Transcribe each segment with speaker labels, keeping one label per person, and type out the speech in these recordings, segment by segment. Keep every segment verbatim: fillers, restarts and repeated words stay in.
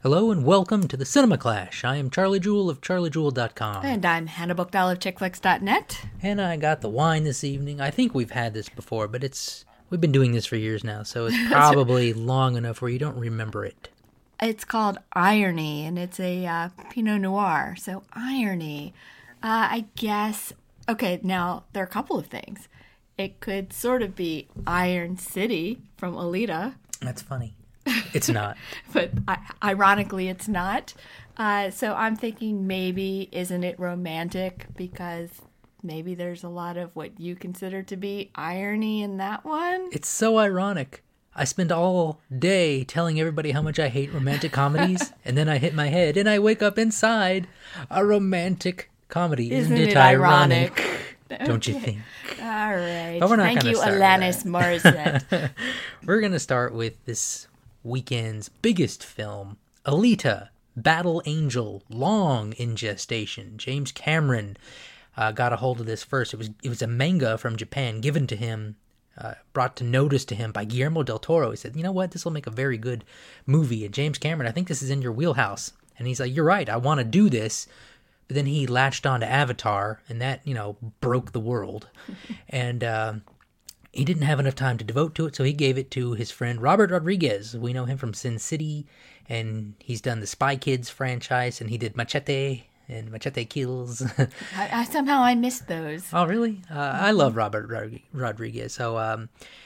Speaker 1: Hello and welcome to the Cinema Clash. I am Charlie Jewell of charlie jewell dot com.
Speaker 2: And I'm Hannah Bookdahl of chick flicks dot net.
Speaker 1: And I got the wine this evening. I think we've had this before, but it's we've been doing this for years now, so it's probably long enough where you don't remember it.
Speaker 2: It's called Irony, and it's a uh, Pinot Noir. So, Irony. Uh, I guess, okay, now, there are a couple of things. It could sort of be Iron City from Alita.
Speaker 1: That's funny. It's not.
Speaker 2: But I, ironically, it's not. Uh, so I'm thinking maybe isn't it romantic because maybe there's a lot of what you consider to be irony in that one?
Speaker 1: It's so ironic. I spend all day telling everybody how much I hate romantic comedies, and then I hit my head and I wake up inside a romantic comedy.
Speaker 2: Isn't,
Speaker 1: Isn't it,
Speaker 2: it
Speaker 1: ironic?
Speaker 2: ironic?
Speaker 1: Don't you think?
Speaker 2: All right.
Speaker 1: But we're not
Speaker 2: Thank you,
Speaker 1: start
Speaker 2: Alanis Morissette.
Speaker 1: We're going to start with this weekend's biggest film, Alita, Battle Angel, long in gestation. James Cameron uh, got a hold of this first. It was it was a manga from Japan given to him, uh, brought to notice to him by Guillermo del Toro. He said, you know what, this will make a very good movie. And James Cameron, I think this is in your wheelhouse. And he's like, you're right, I want to do this. But then he latched on to Avatar, and that, you know, broke the world. and uh, he didn't have enough time to devote to it, so he gave it to his friend Robert Rodriguez. We know him from Sin City, and he's done the Spy Kids franchise, and he did Machete and Machete Kills.
Speaker 2: I, I, somehow I missed those.
Speaker 1: Oh, really? Uh, I love Robert Rod- Rodriguez. So um,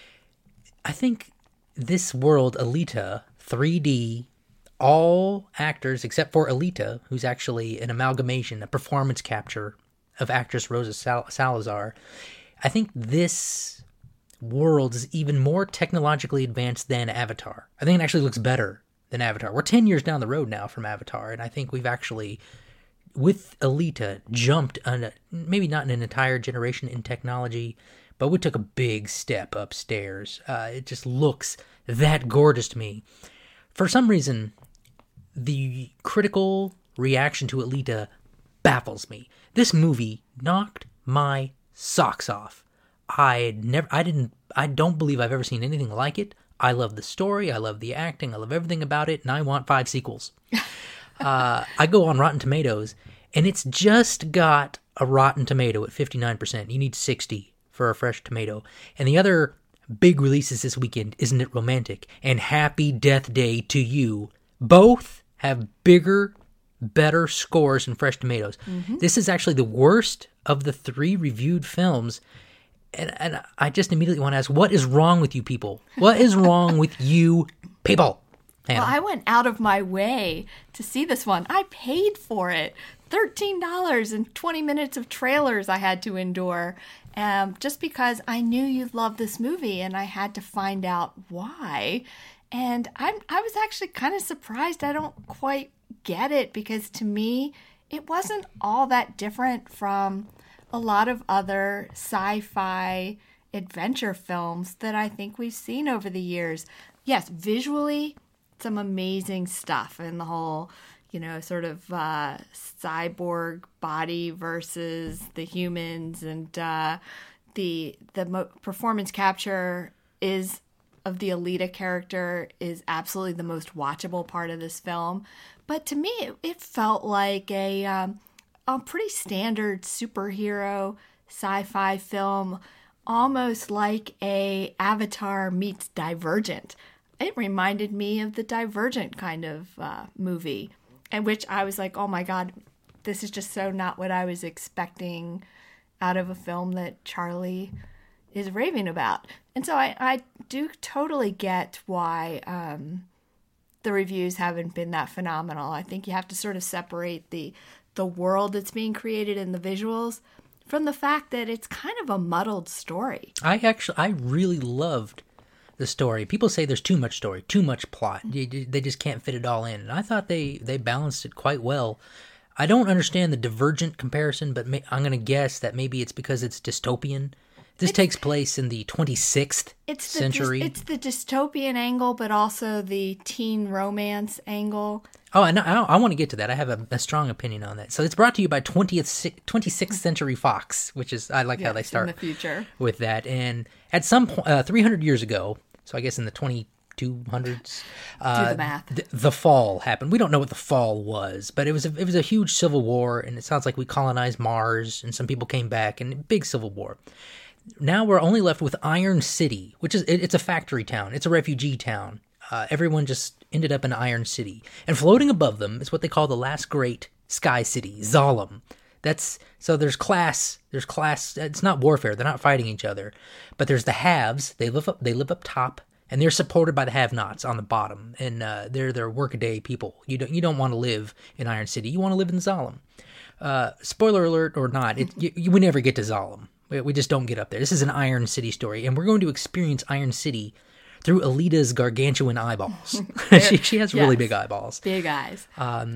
Speaker 1: I think this world, Alita, three D, all actors except for Alita, who's actually an amalgamation, a performance capture of actress Rosa Sal- Salazar. I think this world is even more technologically advanced than Avatar. I think it actually looks better than Avatar. We're ten years down the road now from Avatar, and I think we've actually, with Alita, jumped on a, maybe not in an entire generation in technology, but we took a big step upstairs. Uh, it just looks that gorgeous to me. For some reason, the critical reaction to Alita baffles me. This movie knocked my socks off. I never, I didn't, I don't believe I've ever seen anything like it. I love the story, I love the acting, I love everything about it, and I want five sequels. uh, I go on Rotten Tomatoes, and it's just got a Rotten Tomato at fifty-nine percent. You need sixty for a fresh tomato. And the other big releases this weekend, Isn't It Romantic? And Happy Death Day to You. Both have bigger, better scores than Fresh Tomatoes. Mm-hmm. This is actually the worst of the three reviewed films. And, and I just immediately want to ask, what is wrong with you people? What is wrong with you people? Hannah.
Speaker 2: Well, I went out of my way to see this one. I paid for it. thirteen dollars and twenty minutes of trailers I had to endure. Um, just because I knew you'd love this movie and I had to find out why. And I'm, I was actually kind of surprised I don't quite get it, because to me, it wasn't all that different from a lot of other sci-fi adventure films that I think we've seen over the years. Yes, visually, some amazing stuff, and the whole, you know, sort of uh, cyborg body versus the humans, and uh, the the mo- performance capture is of the Alita character is absolutely the most watchable part of this film. But to me, it, it felt like a um, a pretty standard superhero sci-fi film, almost like a Avatar meets Divergent. It reminded me of the Divergent kind of uh, movie, in which I was like, oh my God, this is just so not what I was expecting out of a film that Charlie is raving about. And so I, I do totally get why um, the reviews haven't been that phenomenal. I think you have to sort of separate the the world that's being created and the visuals from the fact that it's kind of a muddled story.
Speaker 1: I actually, I really loved the story. People say there's too much story, too much plot. They just can't fit it all in. And I thought they, they balanced it quite well. I don't understand the Divergent comparison, but may, I'm going to guess that maybe it's because it's dystopian. This it's, takes place in the twenty-sixth
Speaker 2: it's the,
Speaker 1: century.
Speaker 2: It's the dystopian angle, but also the teen romance angle.
Speaker 1: Oh, and I, I want to get to that. I have a, a strong opinion on that. So it's brought to you by twentieth, twenty-sixth Century Fox, which is, I like
Speaker 2: yes,
Speaker 1: how they start
Speaker 2: in the future
Speaker 1: with that. And at some point, uh, three hundred years ago, so I guess in the twenty two hundreds.
Speaker 2: Do
Speaker 1: Uh,
Speaker 2: the math.
Speaker 1: th- the fall happened. We don't know what the fall was, but it was a, it was a huge civil war, and it sounds like we colonized Mars, and some people came back, and big civil war. Now we're only left with Iron City, which is it, it's a factory town. It's a refugee town. Uh, everyone just ended up in Iron City, and floating above them is what they call the last great sky city, Zalem. That's so there's class, there's class. It's not warfare. They're not fighting each other, but there's the haves. They live up. They live up top, and they're supported by the have-nots on the bottom, and uh, they're they're workaday people. You don't you don't want to live in Iron City. You want to live in Zalem. Uh, spoiler alert or not, it, you, you, we never get to Zalem. We, we just don't get up there. This is an Iron City story, and we're going to experience Iron City through Alita's gargantuan eyeballs. she, she has really
Speaker 2: Yes.
Speaker 1: big eyeballs.
Speaker 2: Big eyes.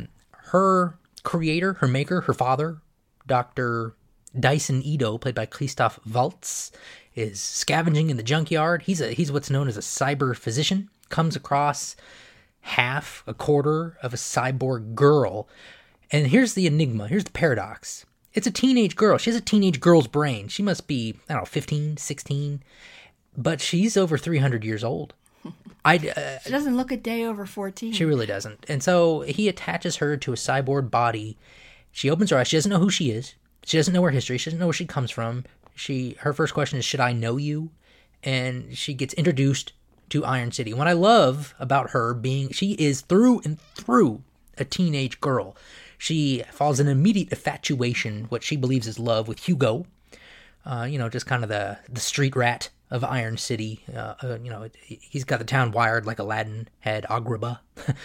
Speaker 1: Her creator, her maker, her father, Doctor Dyson Edo, played by Christoph Waltz, is scavenging in the junkyard. He's a he's what's known as a cyber physician. Comes across half, a quarter of a cyborg girl. And here's the enigma. Here's the paradox. It's a teenage girl. She has a teenage girl's brain. She must be, I don't know, fifteen, sixteen. But she's over three hundred years old. I, uh,
Speaker 2: She doesn't look a day over fourteen.
Speaker 1: she really doesn't. And so he attaches her to a cyborg body. She opens her eyes. She doesn't know who she is. She doesn't know her history. She doesn't know where she comes from. She her first question is, should I know you? And she gets introduced to Iron City. What I love about her being, she is through and through a teenage girl. She falls in immediate infatuation, what she believes is love, with Hugo. Uh, you know, just kind of the, the street rat of Iron City. Uh, uh, you know, he's got the town wired like Aladdin had Agrabah.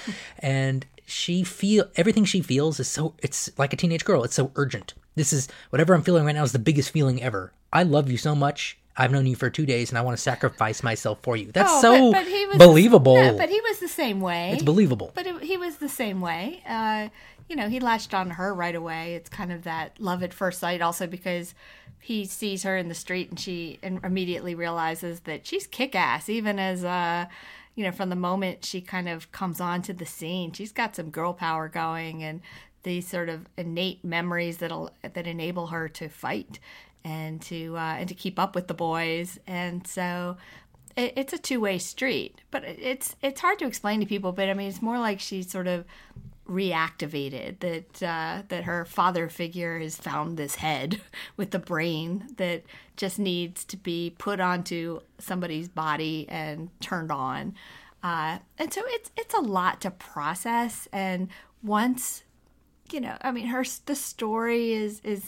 Speaker 1: And she feel everything she feels is so, it's like a teenage girl. It's so urgent. This is, whatever I'm feeling right now is the biggest feeling ever. I love you so much. I've known you for two days and I want to sacrifice myself for you. That's
Speaker 2: Oh,
Speaker 1: so
Speaker 2: but- but he was-
Speaker 1: believable.
Speaker 2: Yeah, but he was the same way.
Speaker 1: It's believable.
Speaker 2: But it, he was the same way. Uh, you know, he latched on her right away. It's kind of that love at first sight, also because he sees her in the street and she and immediately realizes that she's kick-ass, even as, uh, you know, from the moment she kind of comes onto the scene. She's got some girl power going and these sort of innate memories that'll that enable her to fight and to uh, and to keep up with the boys. And so it, it's a two-way street, but it's it's hard to explain to people. But I mean, it's more like she's sort of reactivated, that uh, that her father figure has found this head with the brain that just needs to be put onto somebody's body and turned on. Uh, and so it's it's a lot to process. And once, you know, I mean, her the story is is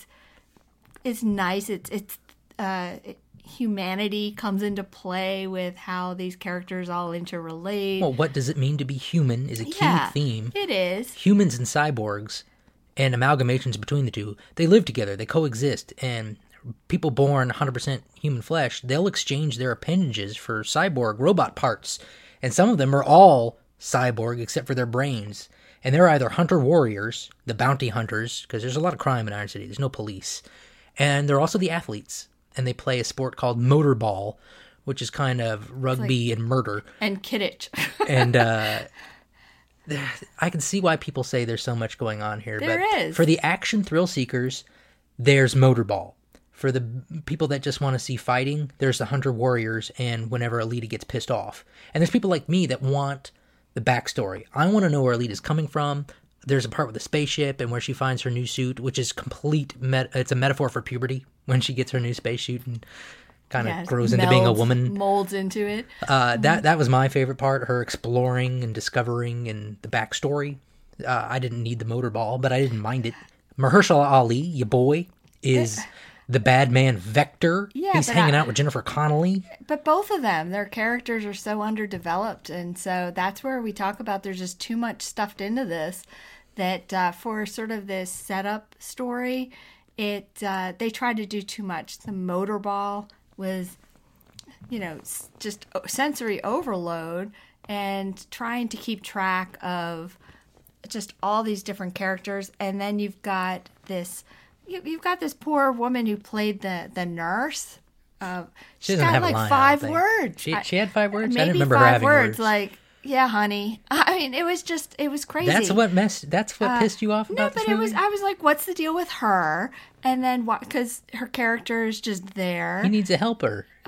Speaker 2: is nice. It's it's uh, it, humanity comes into play with how these characters all interrelate.
Speaker 1: Well, what does it mean to be human is a key
Speaker 2: yeah,
Speaker 1: theme.
Speaker 2: It is.
Speaker 1: Humans and cyborgs and amalgamations between the two, they live together, they coexist, and people born one hundred percent human flesh, they'll exchange their appendages for cyborg robot parts, and some of them are all cyborg except for their brains, and they're either hunter warriors, the bounty hunters, because there's a lot of crime in Iron City, there's no police, and they're also the athletes, and they play a sport called motorball, which is kind of rugby and murder.
Speaker 2: And Kidditch.
Speaker 1: And uh, I can see why people say there's so much going on here.
Speaker 2: There
Speaker 1: but
Speaker 2: is.
Speaker 1: For the action thrill seekers, there's motorball. For the people that just want to see fighting, there's the Hunter Warriors and whenever Alita gets pissed off. And there's people like me that want the backstory. I want to know where Alita's coming from. There's a part with the spaceship and where she finds her new suit, which is complete, met- it's a metaphor for puberty, when she gets her new spacesuit and kind of
Speaker 2: Yes,
Speaker 1: grows into being a
Speaker 2: melds-
Speaker 1: woman.
Speaker 2: Molds into it.
Speaker 1: Uh, that that was my favorite part, her exploring and discovering and the backstory. Uh, I didn't need the motorball, but I didn't mind it. Mahershala Ali, your boy, is the bad man Vector.
Speaker 2: Yeah,
Speaker 1: He's
Speaker 2: but
Speaker 1: hanging
Speaker 2: I-
Speaker 1: out with Jennifer Connelly.
Speaker 2: But both of them, their characters are so underdeveloped. And so that's where we talk about there's just too much stuffed into this that uh, for sort of this setup story, it uh, they tried to do too much. The motorball was, you know, s- just sensory overload and trying to keep track of just all these different characters. And then you've got this, you, you've got this poor woman who played the, the nurse. Uh,
Speaker 1: She
Speaker 2: she's
Speaker 1: doesn't
Speaker 2: got
Speaker 1: have a
Speaker 2: like
Speaker 1: line, I
Speaker 2: five
Speaker 1: don't think.
Speaker 2: words.
Speaker 1: She,
Speaker 2: I-
Speaker 1: she had five words? I
Speaker 2: Maybe
Speaker 1: didn't remember
Speaker 2: five
Speaker 1: her having
Speaker 2: words,
Speaker 1: words.
Speaker 2: like, yeah, honey. I mean, it was just, it was crazy.
Speaker 1: That's what messed. That's what pissed you off
Speaker 2: No,
Speaker 1: about
Speaker 2: but
Speaker 1: this
Speaker 2: it
Speaker 1: movie?
Speaker 2: was. I was like, "What's the deal with her?" And then what? Because her character is just there.
Speaker 1: He needs a helper.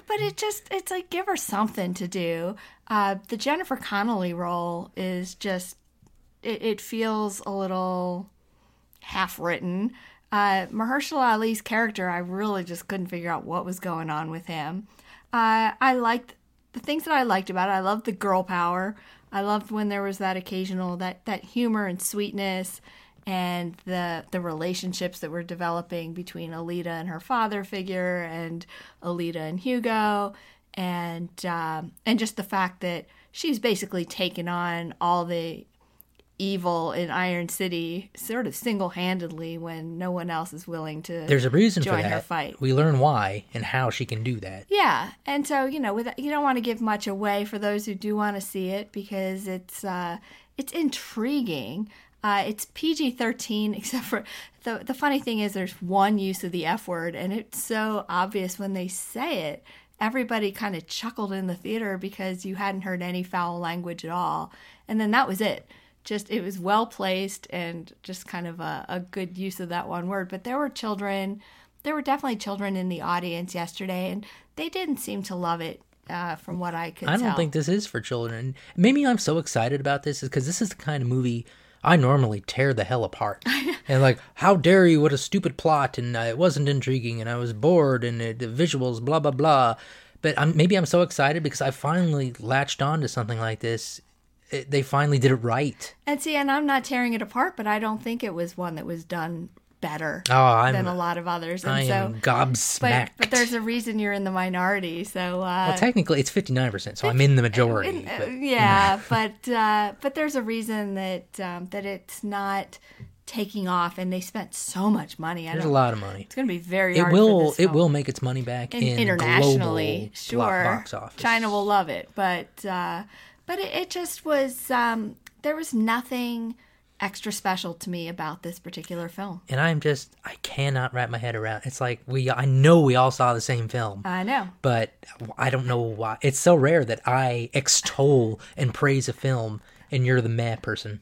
Speaker 2: but it just, it's like, give her something to do. Uh, the Jennifer Connelly role is just, it, it feels a little half-written. Uh, Mahershala Ali's character, I really just couldn't figure out what was going on with him. Uh, I liked, the things that I liked about it, I loved the girl power. I loved when there was that occasional, that, that humor and sweetness, and the the relationships that were developing between Alita and her father figure, and Alita and Hugo, and um, and just the fact that she's basically taken on all the evil in Iron City sort of single-handedly when no one else is willing to
Speaker 1: There's a reason
Speaker 2: join
Speaker 1: for that.
Speaker 2: her fight.
Speaker 1: We learn why and how she can do that.
Speaker 2: Yeah, and so, you know, with, you don't want to give much away for those who do want to see it, because it's uh, it's intriguing. Uh, it's P G thirteen, except for the the funny thing is there's one use of the F word, and it's so obvious when they say it. Everybody kind of chuckled in the theater because you hadn't heard any foul language at all, and then that was it. Just, it was well placed and just kind of a, a good use of that one word. But there were children, there were definitely children in the audience yesterday, and they didn't seem to love it. Uh, from what I could
Speaker 1: I don't
Speaker 2: tell.
Speaker 1: think this is for children. Maybe I'm so excited about this is because this is the kind of movie I normally tear the hell apart. And like, how dare you, what a stupid plot, and uh, it wasn't intriguing, and I was bored, and uh, the visuals, blah, blah, blah. But I'm, maybe I'm so excited because I finally latched on to something like this. It, they finally did it right.
Speaker 2: And see, and I'm not tearing it apart, but I don't think it was one that was done better
Speaker 1: oh, I'm,
Speaker 2: than a lot of others. And
Speaker 1: I
Speaker 2: so,
Speaker 1: am gobsmacked.
Speaker 2: But, but there's a reason you're in the minority. So uh,
Speaker 1: well, technically, it's fifty-nine percent, so I'm in the majority.
Speaker 2: uh,
Speaker 1: but,
Speaker 2: yeah, but uh, but there's a reason that um, that it's not taking off, and they spent so much money. I
Speaker 1: There's
Speaker 2: don't,
Speaker 1: a lot of money.
Speaker 2: It's going to be very
Speaker 1: It
Speaker 2: hard
Speaker 1: will.
Speaker 2: for this
Speaker 1: it
Speaker 2: film.
Speaker 1: will make its money back
Speaker 2: In,
Speaker 1: in
Speaker 2: internationally.
Speaker 1: global
Speaker 2: Sure,
Speaker 1: box office.
Speaker 2: China will love it, but uh, but it, it just was. Um, there was nothing extra special to me about this particular film.
Speaker 1: And I'm just, I cannot wrap my head around. It's like we, I know we all saw the same film.
Speaker 2: I know,
Speaker 1: but I don't know why. It's so rare that I extol and praise a film, and you're the mad person.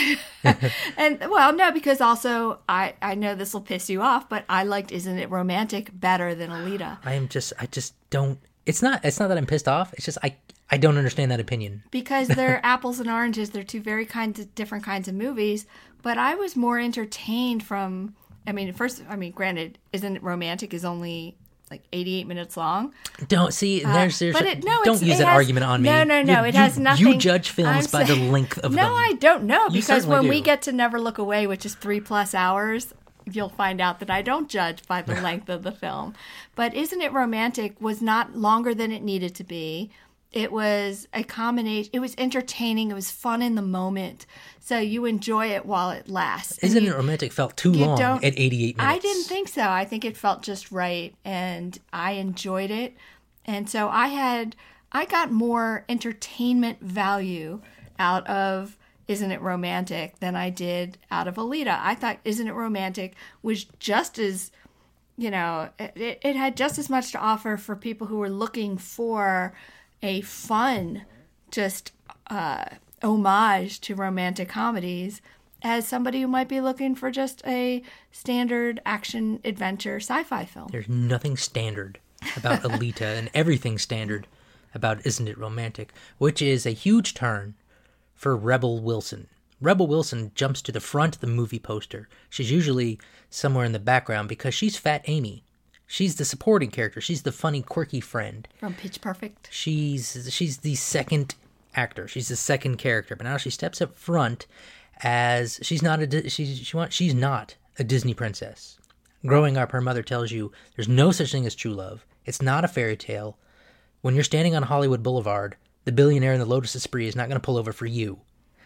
Speaker 2: And well, no, because also I I know this will piss you off, but I liked Isn't It Romantic better than Alita.
Speaker 1: I am just, I just don't. It's not. It's not that I'm pissed off. It's just I. I don't understand that opinion.
Speaker 2: Because they're apples and oranges. They're two very kinds of different kinds of movies. But I was more entertained from. I mean, first, I mean, granted, Isn't It Romantic is only like eighty-eight minutes long.
Speaker 1: Don't see. There's, there's.
Speaker 2: Uh, but it, no,
Speaker 1: don't
Speaker 2: it's,
Speaker 1: use
Speaker 2: it
Speaker 1: that
Speaker 2: has,
Speaker 1: argument on me.
Speaker 2: No, no, no.
Speaker 1: You,
Speaker 2: it
Speaker 1: you,
Speaker 2: has nothing.
Speaker 1: You judge films
Speaker 2: I'm
Speaker 1: by
Speaker 2: saying,
Speaker 1: the length of
Speaker 2: no,
Speaker 1: them.
Speaker 2: No, I don't know.
Speaker 1: You
Speaker 2: Because when
Speaker 1: do.
Speaker 2: we get to Never Look Away, which is three plus hours, you'll find out that I don't judge by the length of the film. But Isn't It Romantic was not longer than it needed to be. It was a combination. It was entertaining. It was fun in the moment. So you enjoy it while it lasts. And
Speaker 1: Isn't
Speaker 2: you,
Speaker 1: It Romantic felt too
Speaker 2: you
Speaker 1: long
Speaker 2: don't-
Speaker 1: at eighty-eight minutes?
Speaker 2: I didn't think so. I think it felt just right, and I enjoyed it. And so I had, I got more entertainment value out of Isn't It Romantic than I did out of Alita. I thought Isn't It Romantic was just as, you know, it, it had just as much to offer for people who were looking for a fun, just uh, homage to romantic comedies as somebody who might be looking for just a standard action adventure sci-fi film.
Speaker 1: There's nothing standard about Alita and everything standard about Isn't It Romantic, which is a huge turn for Rebel Wilson. Rebel Wilson jumps to the front of the movie poster. She's usually somewhere in the background because she's Fat Amy. She's the supporting character. She's the funny, quirky friend.
Speaker 2: From Pitch Perfect.
Speaker 1: She's she's the second actor. She's the second character. But now she steps up front as she's not a she's she want, she's not a Disney princess. Growing up, her mother tells you there's no such thing as true love. It's not a fairy tale. When you're standing on Hollywood Boulevard, the billionaire in the Lotus Esprit is not going to pull over for you.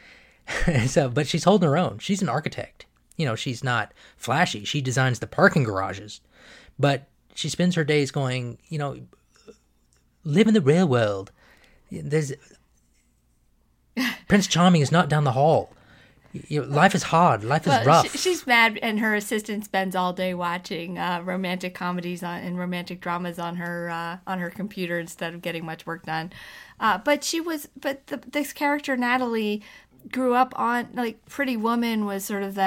Speaker 1: so, but she's holding her own. She's an architect. You know, she's not flashy. She designs the parking garages, but she spends her days going, you know, live in the real world. There's Prince Charming is not down the hall. You know, life is hard. Life
Speaker 2: Well,
Speaker 1: is rough.
Speaker 2: she, she's mad, and her assistant spends all day watching uh, romantic comedies on, and romantic dramas on her uh, on her computer instead of getting much work done. Uh, but she was, but the, this character Natalie grew up on, like, Pretty Woman was sort of that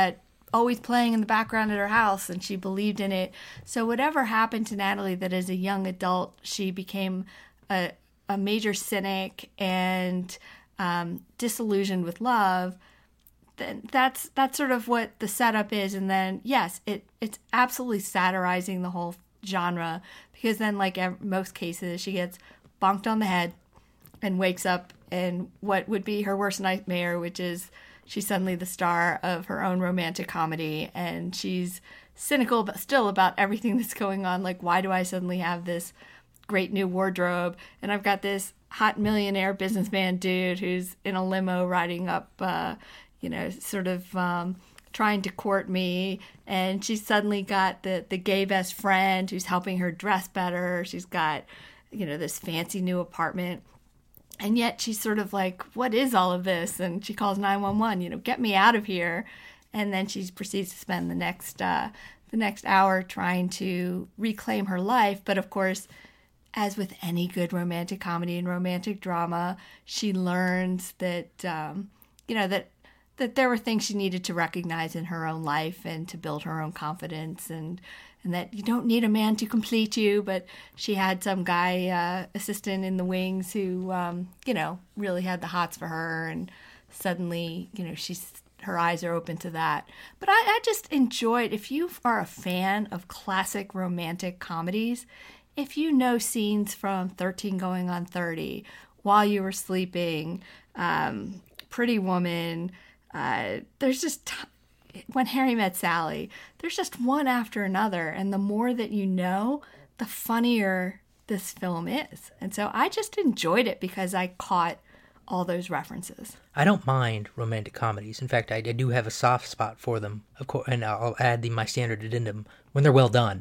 Speaker 2: always playing in the background at her house, and she believed in it. So whatever happened to Natalie, that as a young adult she became a, a major cynic and um, disillusioned with love, then that's that's sort of what the setup is. And then yes, it it's absolutely satirizing the whole genre, because then, like ev- most cases, she gets bonked on the head and wakes up in what would be her worst nightmare, which is she's suddenly the star of her own romantic comedy, and she's cynical but still about everything that's going on. Like, why do I suddenly have this great new wardrobe, and I've got this hot millionaire businessman dude who's in a limo riding up, uh, you know, sort of um, trying to court me, and she's suddenly got the, the gay best friend who's helping her dress better. She's got, you know, this fancy new apartment. And yet she's sort of like, what is all of this? And she calls nine one one, you know, get me out of here. And then she proceeds to spend the next uh, the next hour trying to reclaim her life. But of course, as with any good romantic comedy and romantic drama, she learns that, um, you know, that that there were things she needed to recognize in her own life and to build her own confidence, and and that you don't need a man to complete you. But she had some guy uh, assistant in the wings who, um, you know, really had the hots for her, and suddenly, you know, she's her eyes are open to that. But I, I just enjoyed, if you are a fan of classic romantic comedies, if you know scenes from thirteen Going on thirty, While You Were Sleeping, um, Pretty Woman, uh, there's just t- When Harry Met Sally, there's just one after another, and the more that you know, the funnier this film is. And so I just enjoyed it because I caught all those references.
Speaker 1: I don't mind romantic comedies. In fact, I, I do have a soft spot for them, of course, and I'll add the my standard addendum when they're well done.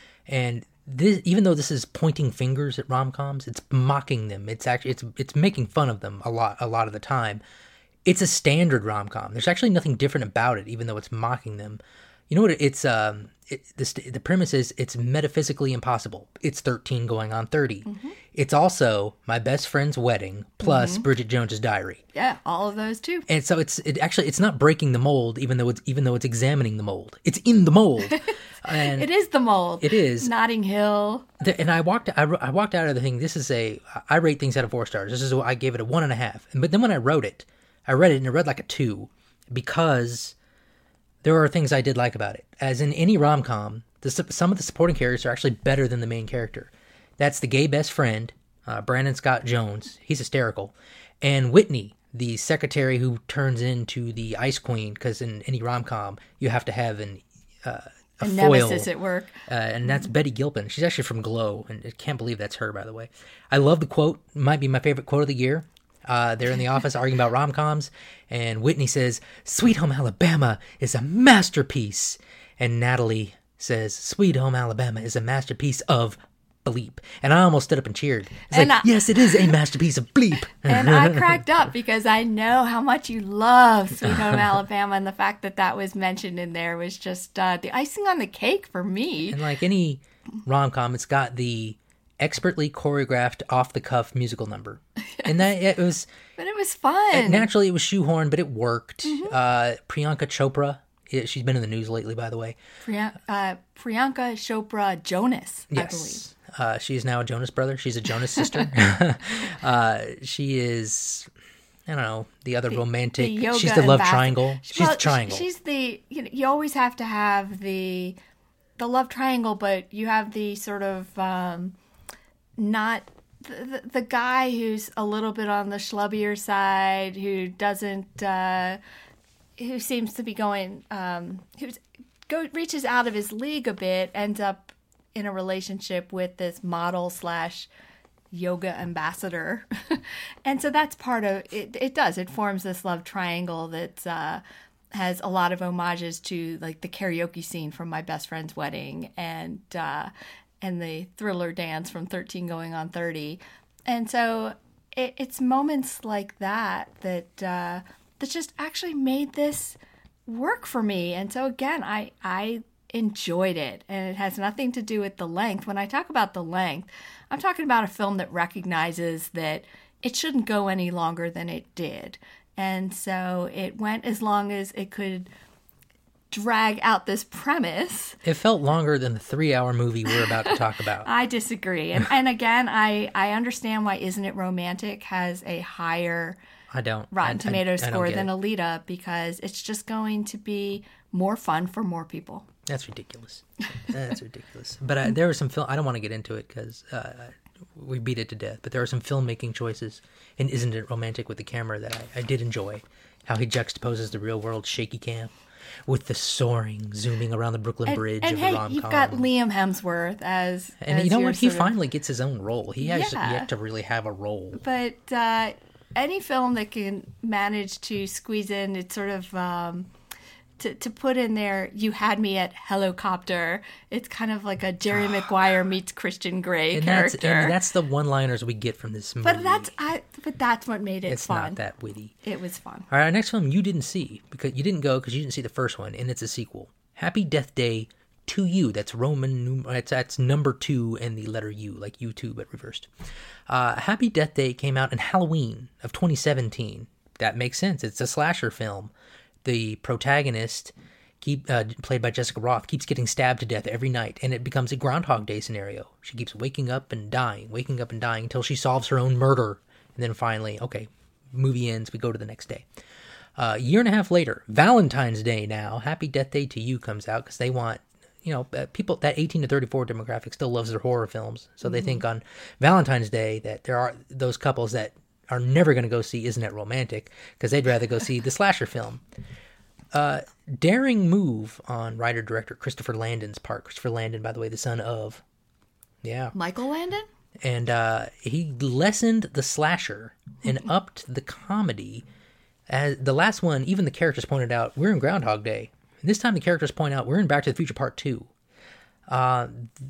Speaker 1: And this, even though this is pointing fingers at rom-coms, it's mocking them. It's actually it's it's making fun of them a lot a lot of the time. It's a standard rom-com. There's actually nothing different about it, even though it's mocking them. You know what? It's um, it, the the premise is it's metaphysically impossible. It's thirteen Going on thirty. Mm-hmm. It's also My Best Friend's Wedding plus mm-hmm. Bridget Jones's Diary.
Speaker 2: Yeah, all of those too.
Speaker 1: And so it's it actually it's not breaking the mold, even though it's even though it's examining the mold. It's in the mold. And
Speaker 2: it is the mold.
Speaker 1: It is
Speaker 2: Notting Hill.
Speaker 1: The, and I walked I, I walked out of the thing. This is a I rate things out of four stars. This is I gave it a one and a half. But then when I wrote it, I read it and it read like a two, because there are things I did like about it. As in any rom-com, the, some of the supporting characters are actually better than the main character. That's the gay best friend, uh, Brandon Scott Jones. He's hysterical. And Whitney, the secretary who turns into the ice queen, because in any rom-com, you have to have an uh, a, a foil.
Speaker 2: Nemesis at work.
Speaker 1: Uh, and that's mm-hmm. Betty Gilpin. She's actually from Glow, and I can't believe that's her, by the way. I love the quote. It might be my favorite quote of the year. Uh, they're in the office arguing about rom-coms, and Whitney says, "Sweet Home Alabama is a masterpiece." And Natalie says, "Sweet Home Alabama is a masterpiece of bleep." And I almost stood up and cheered. It's
Speaker 2: and
Speaker 1: like,
Speaker 2: I,
Speaker 1: yes, it is a masterpiece of bleep.
Speaker 2: And I cracked up because I know how much you love Sweet Home Alabama, and the fact that that was mentioned in there was just uh, the icing on the cake for me.
Speaker 1: And like any rom-com, it's got the expertly choreographed off-the-cuff musical number. And that it was...
Speaker 2: But it was fun.
Speaker 1: Naturally, it was shoehorned, but it worked.
Speaker 2: Mm-hmm.
Speaker 1: Uh, Priyanka Chopra, she's been in the news lately, by the way.
Speaker 2: Priya, uh, Priyanka Chopra Jonas,
Speaker 1: yes.
Speaker 2: I believe.
Speaker 1: Uh, she is now a Jonas brother. She's a Jonas sister. uh, she is... I don't know, the other the, romantic... The she's the love ambassador. triangle. She's well, the triangle.
Speaker 2: She's the... You know, you always have to have the the love triangle, but you have the sort of... Um, not the, the, the guy who's a little bit on the schlubbier side, who doesn't, uh, who seems to be going, um, who go reaches out of his league a bit, ends up in a relationship with this model slash yoga ambassador. And so that's part of it. It does. It forms this love triangle that uh, has a lot of homages to like the karaoke scene from My Best Friend's Wedding, and uh, and the thriller dance from thirteen Going on thirty. And so it, it's moments like that that uh, that just actually made this work for me. And so again, I I enjoyed it, and it has nothing to do with the length. When I talk about the length, I'm talking about a film that recognizes that it shouldn't go any longer than it did. And so it went as long as it could drag out this premise.
Speaker 1: It felt longer than the three-hour movie we're about to talk about.
Speaker 2: I disagree. And, and again, I, I understand why Isn't It Romantic has a higher
Speaker 1: I don't
Speaker 2: Rotten
Speaker 1: I,
Speaker 2: Tomatoes
Speaker 1: I, I
Speaker 2: score
Speaker 1: don't
Speaker 2: than
Speaker 1: it.
Speaker 2: Alita, because it's just going to be more fun for more people.
Speaker 1: That's ridiculous. That's ridiculous. But uh, there was some film. I don't want to get into it because uh, we beat it to death. But there are some filmmaking choices in Isn't It Romantic with the camera that I, I did enjoy. How he juxtaposes the real world shaky cam with the soaring, zooming around the Brooklyn
Speaker 2: And,
Speaker 1: Bridge
Speaker 2: and
Speaker 1: of
Speaker 2: hey,
Speaker 1: a rom-com.
Speaker 2: you've got Liam Hemsworth as
Speaker 1: and
Speaker 2: as
Speaker 1: you know
Speaker 2: your
Speaker 1: what? He
Speaker 2: sort of-
Speaker 1: finally gets his own role. He has
Speaker 2: Yeah.
Speaker 1: yet to really have a role.
Speaker 2: But uh, any film that can manage to squeeze in, it's sort of um, to to put in there. You had me at helicopter. It's kind of like a Jerry Maguire meets Christian Grey
Speaker 1: And that's,
Speaker 2: character.
Speaker 1: and that's the one-liners we get from this movie.
Speaker 2: but that's I. But that's what made it
Speaker 1: it's
Speaker 2: fun.
Speaker 1: not that witty.
Speaker 2: It was fun.
Speaker 1: All right, our next film you didn't see because you didn't go because you didn't see the first one, and it's a sequel. Happy Death Day to You. That's Roman. num- It's that's number two and the letter U, like U two but reversed. Uh, Happy Death Day came out in Halloween of twenty seventeen. That makes sense. It's a slasher film. The protagonist, keep uh, played by Jessica Roth, keeps getting stabbed to death every night, and it becomes a Groundhog Day scenario. She keeps waking up and dying, waking up and dying until she solves her own murder, and then finally, okay, movie ends. We go to the next day. Uh, a year and a half later, Valentine's Day now, Happy Death Day to You comes out because they want, you know, uh, people, that eighteen to thirty-four demographic still loves their horror films. So they think on Valentine's Day that there are those couples that are never going to go see Isn't It Romantic because they'd rather go see the slasher film. Uh, daring move on writer-director Christopher Landon's part. Christopher Landon, by the way, the son of, yeah.
Speaker 2: Michael Landon?
Speaker 1: And uh, he lessened the slasher and upped the comedy. As the last one, even the characters pointed out, we're in Groundhog Day. And this time the characters point out, we're in Back to the Future Part two. Uh,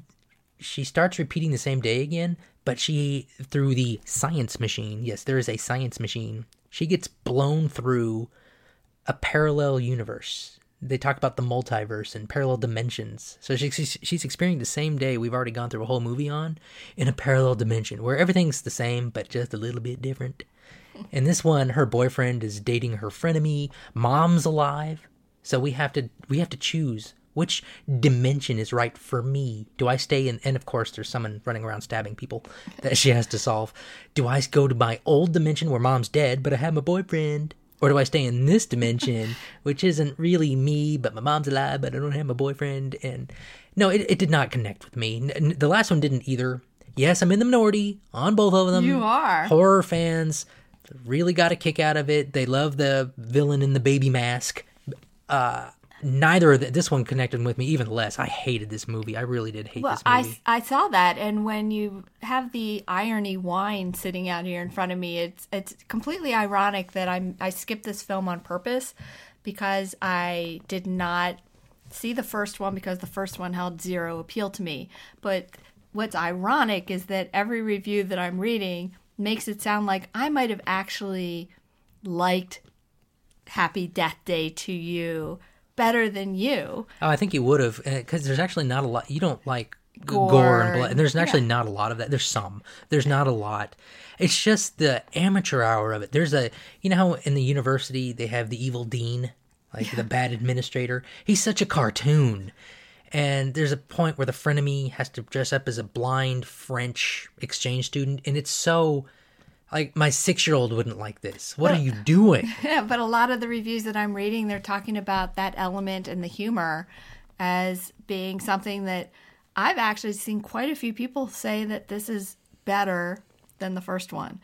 Speaker 1: she starts repeating the same day again, but she, through the science machine, yes, there is a science machine, she gets blown through a parallel universe. They talk about the multiverse and parallel dimensions. So she, she's, she's experiencing the same day we've already gone through a whole movie on in a parallel dimension where everything's the same, but just a little bit different. In this one, her boyfriend is dating her frenemy. Mom's alive. So we have to we have to choose which dimension is right for me. Do I stay in, and of course there's someone running around stabbing people that she has to solve. Do I go to my old dimension where mom's dead, but I have my boyfriend? Or do I stay in this dimension, which isn't really me, but my mom's alive, but I don't have my boyfriend? And no, it, it did not connect with me. N- the last one didn't either. Yes, I'm in the minority on both of them.
Speaker 2: You are.
Speaker 1: Horror fans really got a kick out of it. They love the villain in the baby mask. Uh, neither of the, this one connected with me even less. I hated this movie. I really did hate
Speaker 2: Well,
Speaker 1: this movie.
Speaker 2: I, I saw that, and when you have the irony wine sitting out here in front of me, it's it's completely ironic that I'm I skipped this film on purpose because I did not see the first one because the first one held zero appeal to me. But what's ironic is that every review that I'm reading makes it sound like I might have actually liked Happy Death Day to You better than you.
Speaker 1: Oh, I think you would have, because there's actually not a lot. You don't like gore,
Speaker 2: Gore,
Speaker 1: and blood, and there's actually
Speaker 2: yeah.
Speaker 1: not a lot of that. There's some. There's not a lot. It's just the amateur hour of it. There's a, you know how in the university they have the evil dean, like the bad administrator. He's such a cartoon. And there's a point where the frenemy has to dress up as a blind French exchange student, and it's so, like, my six-year-old wouldn't like this. What are you doing?
Speaker 2: Yeah, but a lot of the reviews that I'm reading, they're talking about that element and the humor as being something that I've actually seen quite a few people say that this is better than the first one.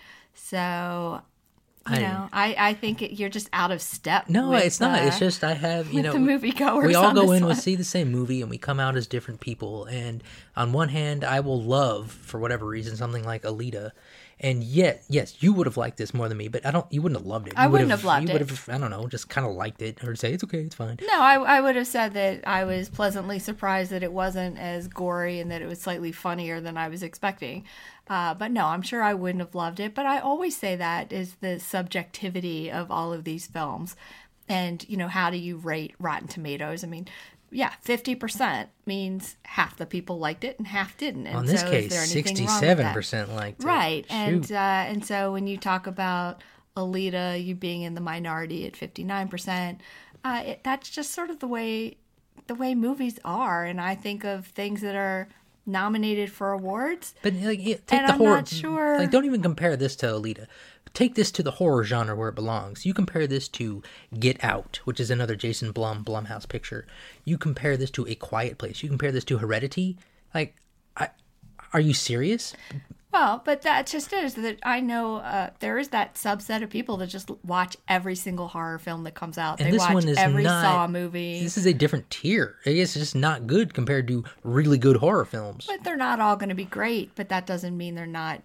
Speaker 2: So, you
Speaker 1: I-
Speaker 2: know, I, I think it, you're just out of step.
Speaker 1: No,
Speaker 2: with,
Speaker 1: it's not.
Speaker 2: uh,
Speaker 1: it's just I have, you
Speaker 2: with
Speaker 1: know,
Speaker 2: the moviegoers
Speaker 1: we all
Speaker 2: on
Speaker 1: go
Speaker 2: this
Speaker 1: in, we
Speaker 2: one.
Speaker 1: see the same movie, and we come out as different people. And on one hand, I will love, for whatever reason, something like Alita. And yet, yes, you would have liked this more than me, but I don't. You wouldn't have loved it.
Speaker 2: I
Speaker 1: You would
Speaker 2: wouldn't have loved
Speaker 1: you
Speaker 2: it.
Speaker 1: Would have, I don't know, just kind of liked it, or say it's okay, it's fine.
Speaker 2: No, I, I would have said that I was pleasantly surprised that it wasn't as gory and that it was slightly funnier than I was expecting. Uh, but no, I'm sure I wouldn't have loved it. But I always say that is the subjectivity of all of these films. And, you know, how do you rate Rotten Tomatoes? I mean, yeah, fifty percent means half the people liked it and half didn't. And
Speaker 1: On this
Speaker 2: so is
Speaker 1: case,
Speaker 2: there anything wrong with
Speaker 1: sixty-seven
Speaker 2: that?
Speaker 1: percent liked it.
Speaker 2: Right. And
Speaker 1: Shoot.
Speaker 2: uh, and so when you talk about Alita, you being in the minority at fifty-nine percent, uh, it, that's just sort of the way the way movies are. And I think of things that are nominated for awards.
Speaker 1: But like, take
Speaker 2: and
Speaker 1: the
Speaker 2: I'm
Speaker 1: horror.
Speaker 2: not sure.
Speaker 1: Like, don't even compare this to Alita. Take this to the horror genre where it belongs. You compare this to Get Out, which is another Jason Blum Blumhouse picture. You compare this to A Quiet Place. You compare this to Heredity. Like, I, are you serious?
Speaker 2: Well, but that just is that I know uh, there is that subset of people that just watch every single horror film that comes out.
Speaker 1: And
Speaker 2: they
Speaker 1: this
Speaker 2: watch
Speaker 1: one is
Speaker 2: every
Speaker 1: not,
Speaker 2: Saw movie.
Speaker 1: This is a different tier. I guess it's just not good compared to really good horror films.
Speaker 2: But they're not all going to be great. But that doesn't mean they're not.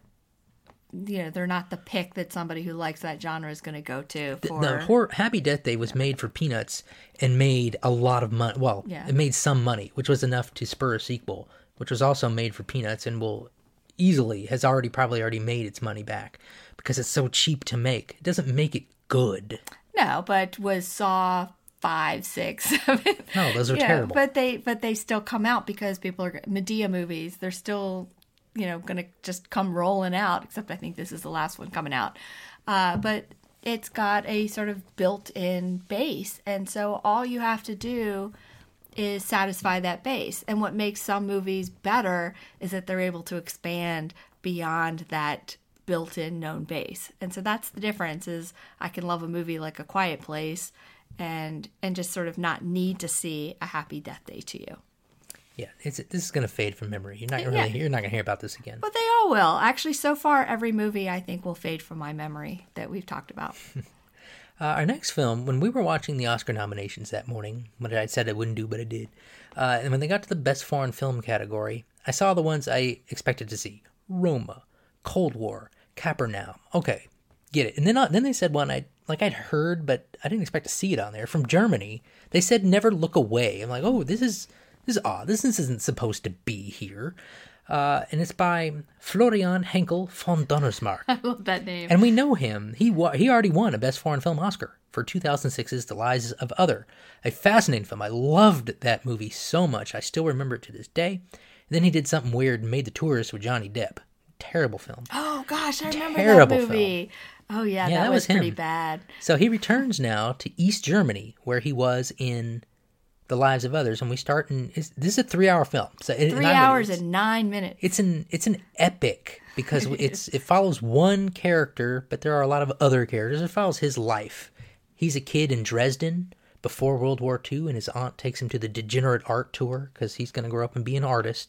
Speaker 2: You know, they're not the pick that somebody who likes that genre is going to go to. For...
Speaker 1: The, the horror, Happy Death Day was made for peanuts and made a lot of money. Well,
Speaker 2: yeah.
Speaker 1: it made some money, which was enough to spur a sequel, which was also made for peanuts and will easily, has already probably already made its money back because it's so cheap to make. It doesn't make it good.
Speaker 2: No, but was Saw five, six, seven?
Speaker 1: No, those are
Speaker 2: yeah,
Speaker 1: terrible.
Speaker 2: But they, but they still come out because people are Medea movies. They're still, you know, going to just come rolling out. Except I think this is the last one coming out. Uh, but it's got a sort of built-in base, and so all you have to do is satisfy that base. And what makes some movies better is that they're able to expand beyond that built-in known base. And so that's the difference, is I can love a movie like A Quiet Place and and just sort of not need to see A Happy Death Day to you.
Speaker 1: Yeah, it's, this is going to fade from memory. You're not gonna
Speaker 2: Yeah.
Speaker 1: really, you're not going to hear about this again.
Speaker 2: But they all will. Actually, so far, every movie I think will fade from my memory that we've talked about.
Speaker 1: Uh, our next film, when we were watching the Oscar nominations that morning, what I said I wouldn't do, but I did, uh, and when they got to the Best Foreign Film category, I saw the ones I expected to see. Roma, Cold War, Capernaum. Okay, get it. And then uh, then they said one I like I'd heard, but I didn't expect to see it on there, from Germany. They said Never Look Away. I'm like, oh, this is this is odd. This, this isn't supposed to be here. Uh, and it's by Florian Henkel von Donnersmarck.
Speaker 2: I love that name.
Speaker 1: And we know him. He wa- he already won a Best Foreign Film Oscar for two thousand six's The Lies of Other. A fascinating film. I loved that movie so much. I still remember it to this day. And then he did something weird and made The Tourist with Johnny Depp. Terrible film.
Speaker 2: Oh, gosh, I remember
Speaker 1: Terrible
Speaker 2: that movie. Oh, yeah,
Speaker 1: Yeah,
Speaker 2: that,
Speaker 1: that
Speaker 2: was,
Speaker 1: was him.
Speaker 2: pretty bad.
Speaker 1: So he returns now to East Germany, where he was in The Lives of Others. And we start in... This is a three-hour film. So it,
Speaker 2: Three
Speaker 1: and I-
Speaker 2: hours and nine minutes.
Speaker 1: It's an it's an epic because it's it follows one character, but there are a lot of other characters. It follows his life. He's a kid in Dresden before World War Two, and his aunt takes him to the Degenerate Art Tour because he's going to grow up and be an artist.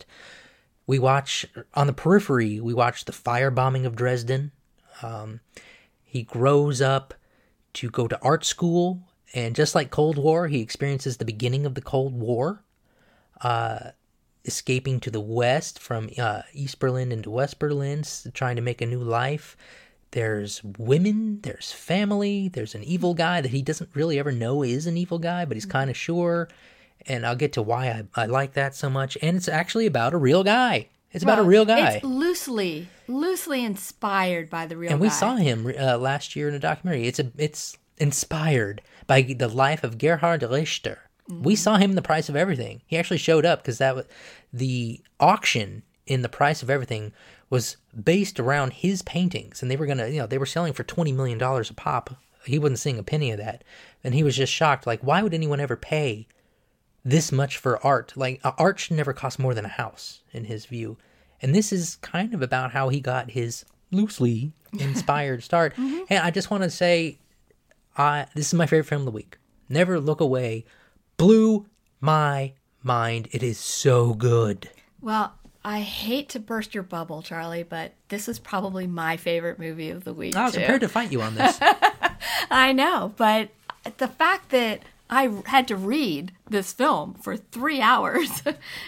Speaker 1: We watch, on the periphery, we watch the firebombing of Dresden. Um, he grows up to go to art school, and just like Cold War, he experiences the beginning of the Cold War. Uh, escaping to the west from uh, East Berlin into West Berlin, trying to make a new life. There's women, there's family, there's an evil guy that he doesn't really ever know is an evil guy, but he's kind of sure. And I'll get to why I, I like that so much. And it's actually about a real guy. It's about
Speaker 2: Well,
Speaker 1: a real guy.
Speaker 2: It's loosely, loosely inspired by the real
Speaker 1: and
Speaker 2: guy.
Speaker 1: we saw him uh, last year in a documentary. It's a, it's inspired by the life of Gerhard Richter. Mm-hmm. We saw him in The Price of Everything. He actually showed up because that was the auction in The Price of Everything was based around his paintings, and they were gonna, you know, they were selling for twenty million dollars a pop. He wasn't seeing a penny of that, and he was just shocked. Like, why would anyone ever pay this much for art? Like, art should never cost more than a house, in his view. And this is kind of about how he got his loosely inspired start. Mm-hmm. And I just want to say, I this is my favorite film of the week. Never Look Away blew my mind. It is so good.
Speaker 2: Well, I hate to burst your bubble, Charlie, but this is probably my favorite movie of the week,
Speaker 1: I was
Speaker 2: too.
Speaker 1: prepared to fight you on this.
Speaker 2: I know, but the fact that I had to read this film for three hours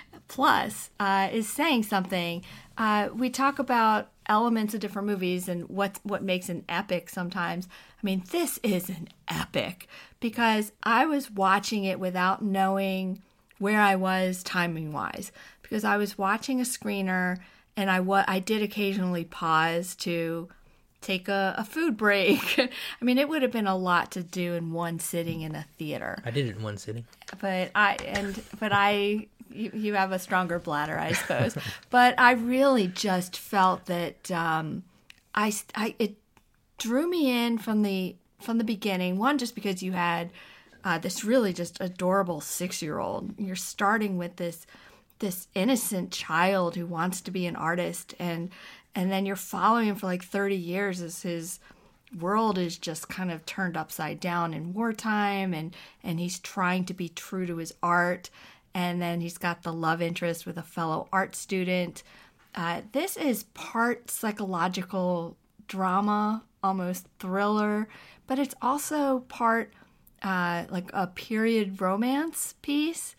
Speaker 2: plus uh, is saying something. Uh, we talk about elements of different movies and what what makes an epic sometimes. I mean, this is an epic because I was watching it without knowing where I was timing-wise, because I was watching a screener and I, wa- I did occasionally pause to take a, a food break. I mean, it would have been a lot to do in one sitting in a theater.
Speaker 1: I did it in one sitting.
Speaker 2: But I and but I you, you have a stronger bladder, I suppose. But I really just felt that um, I, I it drew me in from the from the beginning. One, just because you had uh, this really just adorable six-year-old. You're starting with this this innocent child who wants to be an artist, and and then you're following him for like thirty years as his world is just kind of turned upside down in wartime, and and he's trying to be true to his art, and then he's got the love interest with a fellow art student. Uh, this is part psychological drama, almost thriller, but it's also part uh, like a period romance piece,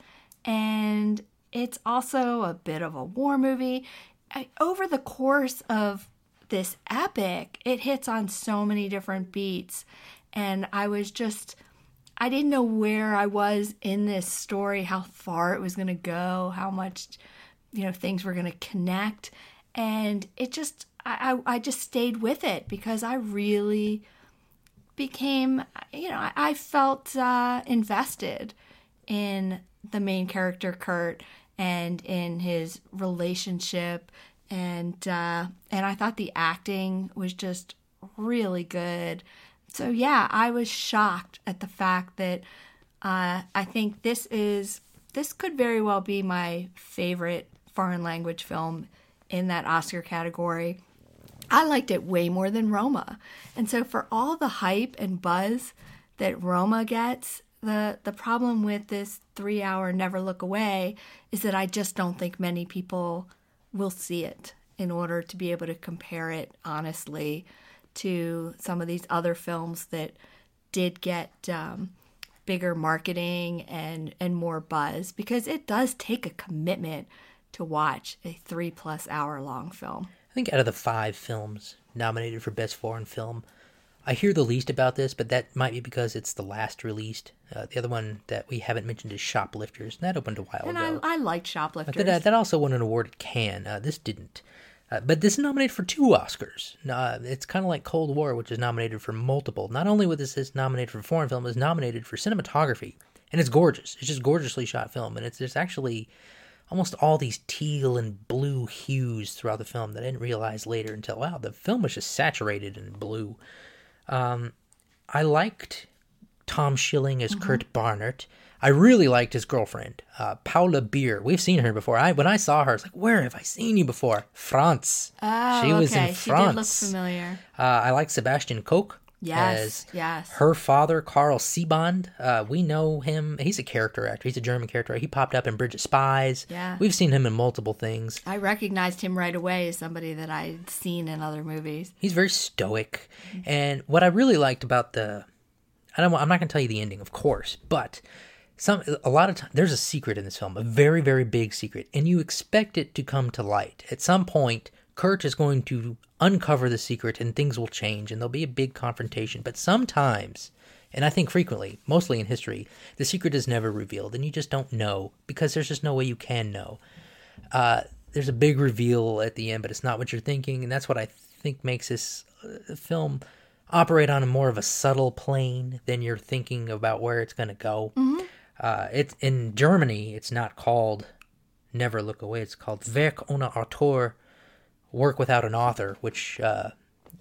Speaker 2: and it's also a bit of a war movie. I, over the course of this epic, it hits on so many different beats, and I was just, I didn't know where I was in this story, how far it was going to go, how much, you know, things were going to connect, and it just, I, I, I just stayed with it because I really became, you know, I, I felt uh, invested in the main character, Kurt, and in his relationship. And uh, and I thought the acting was just really good. So yeah, I was shocked at the fact that uh, I think this is this could very well be my favorite foreign language film in that Oscar category. I liked it way more than Roma. And so for all the hype and buzz that Roma gets, the the problem with this three-hour Never Look Away is that I just don't think many people will see it in order to be able to compare it honestly to some of these other films that did get um, bigger marketing and, and more buzz, because it does take a commitment to watch a three plus hour long film.
Speaker 1: I think out of the five films nominated for Best Foreign Film, I hear the least about this, but that might be because it's the last released. Uh, the other one that we haven't mentioned is Shoplifters, and that opened a while
Speaker 2: and
Speaker 1: ago.
Speaker 2: I, I liked Shoplifters.
Speaker 1: But that, that also won an award at Cannes. Uh, this didn't. Uh, but this is nominated for two Oscars. Uh, it's kind of like Cold War, which is nominated for multiple. Not only was this nominated for foreign film, it's nominated for cinematography. And it's gorgeous. It's just gorgeously shot film. And it's there's actually almost all these teal and blue hues throughout the film that I didn't realize later until, wow, the film was just saturated in blue. Um, I liked Tom Schilling as mm-hmm. Kurt Barnert. I really liked his girlfriend, uh, Paula Beer. We've seen her before. I when I saw her, I was like, where have I seen you before? France.
Speaker 2: Oh,
Speaker 1: she was
Speaker 2: okay.
Speaker 1: in France.
Speaker 2: She did look familiar.
Speaker 1: Uh, I like Sebastian Koch.
Speaker 2: Yes,
Speaker 1: as
Speaker 2: yes.
Speaker 1: her father, Karl Seebond. Uh, we know him. He's a character actor. He's a German character. He popped up in Bridge of Spies.
Speaker 2: Yeah. We've
Speaker 1: seen him in multiple things.
Speaker 2: I recognized him right away as somebody that I'd seen in other movies.
Speaker 1: He's very stoic. Mm-hmm. And what I really liked about the... I don't, I'm not going to tell you the ending, of course, but some a lot of times there's a secret in this film, a very, very big secret, and you expect it to come to light. At some point, Kurt is going to uncover the secret and things will change and there'll be a big confrontation. But sometimes, and I think frequently, mostly in history, the secret is never revealed and you just don't know because there's just no way you can know. Uh, there's a big reveal at the end, but it's not what you're thinking, and that's what I think makes this uh, film operate on a more of a subtle plane than you're thinking about where it's going to go.
Speaker 2: Mm-hmm.
Speaker 1: Uh, it's in Germany, it's not called Never Look Away. It's called Werk ohne Autor, Work Without an Author, which uh,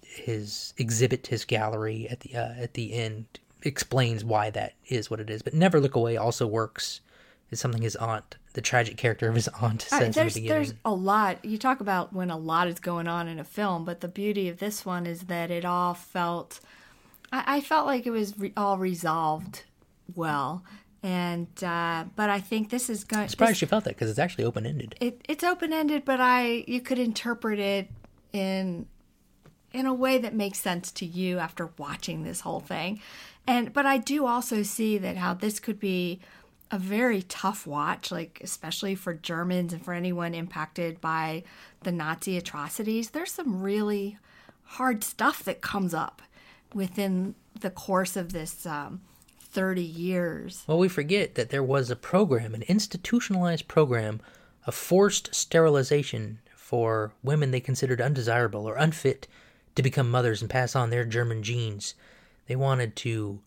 Speaker 1: his exhibit, his gallery at the uh, at the end explains why that is what it is. But Never Look Away also works. Is something his aunt, the tragic character of his aunt, says
Speaker 2: uh,
Speaker 1: in the beginning.
Speaker 2: There's a lot. You talk about when a lot is going on in a film, but the beauty of this one is that it all felt... I, I felt like it was re- all resolved well. And uh, but I think this is going.
Speaker 1: I'm surprised
Speaker 2: this,
Speaker 1: you felt that because it's actually open ended.
Speaker 2: It, it's open ended, but I you could interpret it in in a way that makes sense to you after watching this whole thing. And but I do also see that how this could be a very tough watch, like especially for Germans and for anyone impacted by the Nazi atrocities. There's some really hard stuff that comes up within the course of this. Um, thirty years.
Speaker 1: Well, we forget that there was a program, an institutionalized program of forced sterilization for women they considered undesirable or unfit to become mothers and pass on their German genes. They wanted to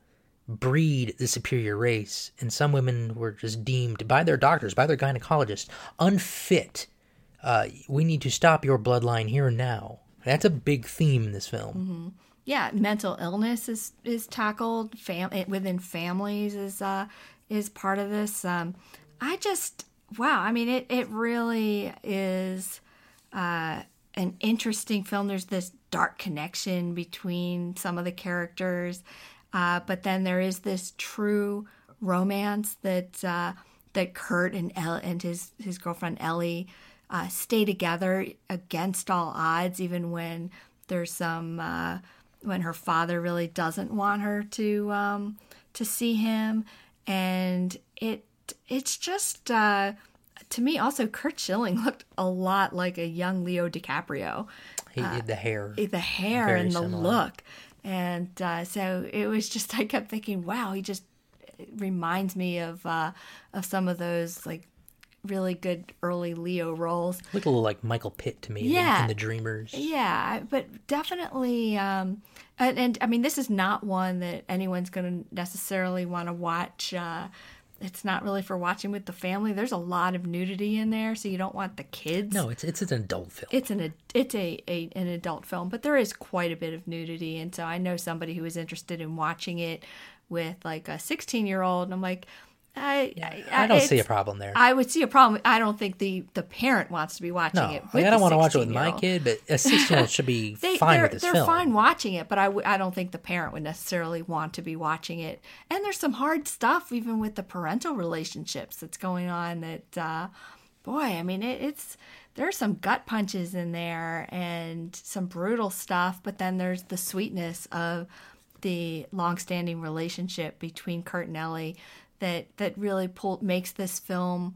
Speaker 1: breed the superior race, and some women were just deemed by their doctors, by their gynecologists, unfit. Uh, we need to stop your bloodline here and now. That's a big theme in this film.
Speaker 2: Mm-hmm. yeah, mental illness is is tackled. Fam- within families is uh, is part of this. Um, I just wow. I mean, it it really is uh, an interesting film. There's this dark connection between some of the characters, uh, but then there is this true romance that uh, that Kurt and El- and his his girlfriend Ellie uh, stay together against all odds, even when there's some. Uh, when her father really doesn't want her to um, to see him, and it it's just uh, to me also Kurt Schilling looked a lot like a young Leo DiCaprio.
Speaker 1: He uh, the hair,
Speaker 2: the hair,
Speaker 1: very
Speaker 2: and the
Speaker 1: similar.
Speaker 2: look, and uh, so it was just I kept thinking, wow, he just reminds me of uh, of some of those like really good early Leo roles.
Speaker 1: Looked a little like Michael Pitt to me
Speaker 2: yeah.
Speaker 1: in, in The Dreamers.
Speaker 2: Yeah, but definitely, um, and, and I mean, this is not one that anyone's going to necessarily want to watch. Uh, it's not really for watching with the family. There's a lot of nudity in there, so you don't want the kids.
Speaker 1: No, it's it's an adult film.
Speaker 2: It's an it's a, a an adult film, but there is quite a bit of nudity, and so I know somebody who is interested in watching it with like a sixteen year old, and I'm like. I,
Speaker 1: yeah,
Speaker 2: I,
Speaker 1: I don't see a problem there.
Speaker 2: I would see a problem. I don't think the, the parent wants to be watching
Speaker 1: no,
Speaker 2: it. With
Speaker 1: like, I don't want to watch it with my
Speaker 2: sixteen-year-old.
Speaker 1: kid, but a sixteen-year-old should be
Speaker 2: they,
Speaker 1: fine
Speaker 2: they're,
Speaker 1: with this
Speaker 2: they're
Speaker 1: film.
Speaker 2: They're fine watching it, but I, w- I don't think the parent would necessarily want to be watching it. And there's some hard stuff, even with the parental relationships that's going on. That uh, boy, I mean, it, it's there's some gut punches in there and some brutal stuff, but then there's the sweetness of the long-standing relationship between Kurt and Ellie. That, that really pull, makes this film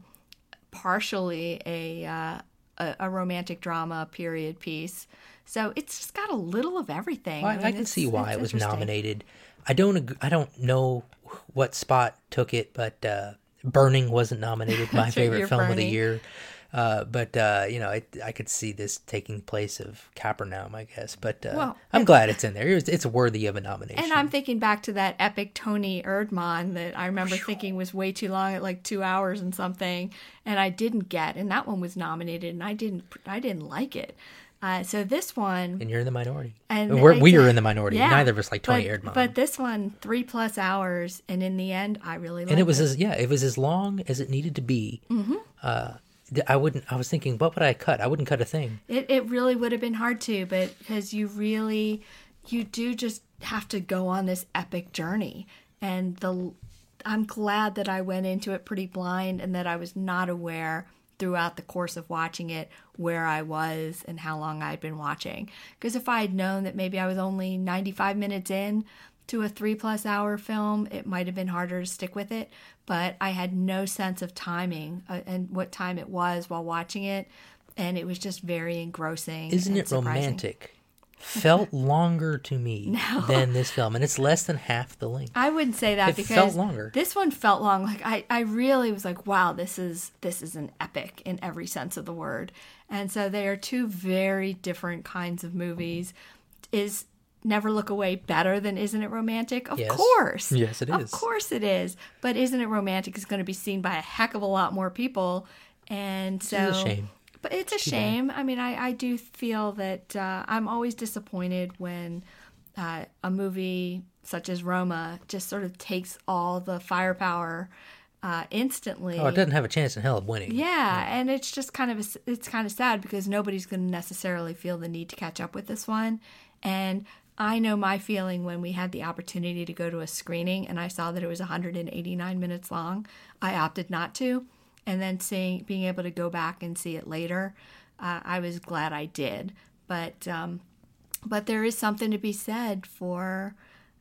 Speaker 2: partially a, uh, a a romantic drama period piece. So it's just got a little of everything.
Speaker 1: Well, I,
Speaker 2: I, mean,
Speaker 1: I can see why it was
Speaker 2: interesting.
Speaker 1: nominated. I don't ag- I don't know what spot took it, but uh, Burning wasn't nominated. My favorite
Speaker 2: You're
Speaker 1: film of the
Speaker 2: Burning.
Speaker 1: year. Uh, but uh, you know, I, I could see this taking place of Capernaum, I guess. But uh,
Speaker 2: Well,
Speaker 1: I'm glad it's in there. It's, it's worthy of a nomination.
Speaker 2: And I'm thinking back to that epic Tony Erdmann that I remember thinking was way too long at like two hours and something, and I didn't get. And that one was nominated, and I didn't I didn't like it. Uh, so this one,
Speaker 1: and you're in the minority.
Speaker 2: And
Speaker 1: We're,
Speaker 2: I
Speaker 1: we
Speaker 2: did-
Speaker 1: are in the minority.
Speaker 2: yeah,
Speaker 1: Neither of us like Tony
Speaker 2: but,
Speaker 1: Erdmann.
Speaker 2: But this one, three plus hours, and in the end, I really liked
Speaker 1: and it was
Speaker 2: it.
Speaker 1: as yeah, it was as long as it needed to be. Mm-hmm. Uh, I wouldn't. I was thinking, what would I cut? I wouldn't cut a thing.
Speaker 2: It it really would have been hard to, but because you really, you do just have to go on this epic journey, and the, I'm glad that I went into it pretty blind and that I was not aware throughout the course of watching it where I was and how long I'd been watching. Because if I had known that maybe I was only ninety-five minutes in to a three plus hour film, it might have been harder to stick with it. But I had no sense of timing uh, and what time it was while watching it. And it was just very engrossing.
Speaker 1: Isn't
Speaker 2: and
Speaker 1: it
Speaker 2: surprising.
Speaker 1: romantic? Felt longer to me
Speaker 2: No.
Speaker 1: than this film. And it's less than half the length.
Speaker 2: I wouldn't say that
Speaker 1: It
Speaker 2: because
Speaker 1: felt longer.
Speaker 2: this one felt long. Like I, I really was like, wow, this is this is an epic in every sense of the word. And so they are two very different kinds of movies. Is Never Look Away better than Isn't It Romantic? Of
Speaker 1: Yes.
Speaker 2: course.
Speaker 1: Yes, it
Speaker 2: of
Speaker 1: is.
Speaker 2: Of course it is. But Isn't It Romantic is going to be seen by a heck of a lot more people. And so
Speaker 1: It's a shame.
Speaker 2: But it's a
Speaker 1: Too
Speaker 2: shame. I mean, I, I do feel that uh, I'm always disappointed when uh, a movie such as Roma just sort of takes all the firepower uh, instantly.
Speaker 1: Oh, it doesn't have a chance in hell of winning.
Speaker 2: Yeah, and it's just kind of a, it's kind of sad because nobody's going to necessarily feel the need to catch up with this one. And I know my feeling when we had the opportunity to go to a screening and I saw that it was one hundred eighty-nine minutes long. I opted not to. And then seeing, being able to go back and see it later, uh, I was glad I did. But um, but there is something to be said for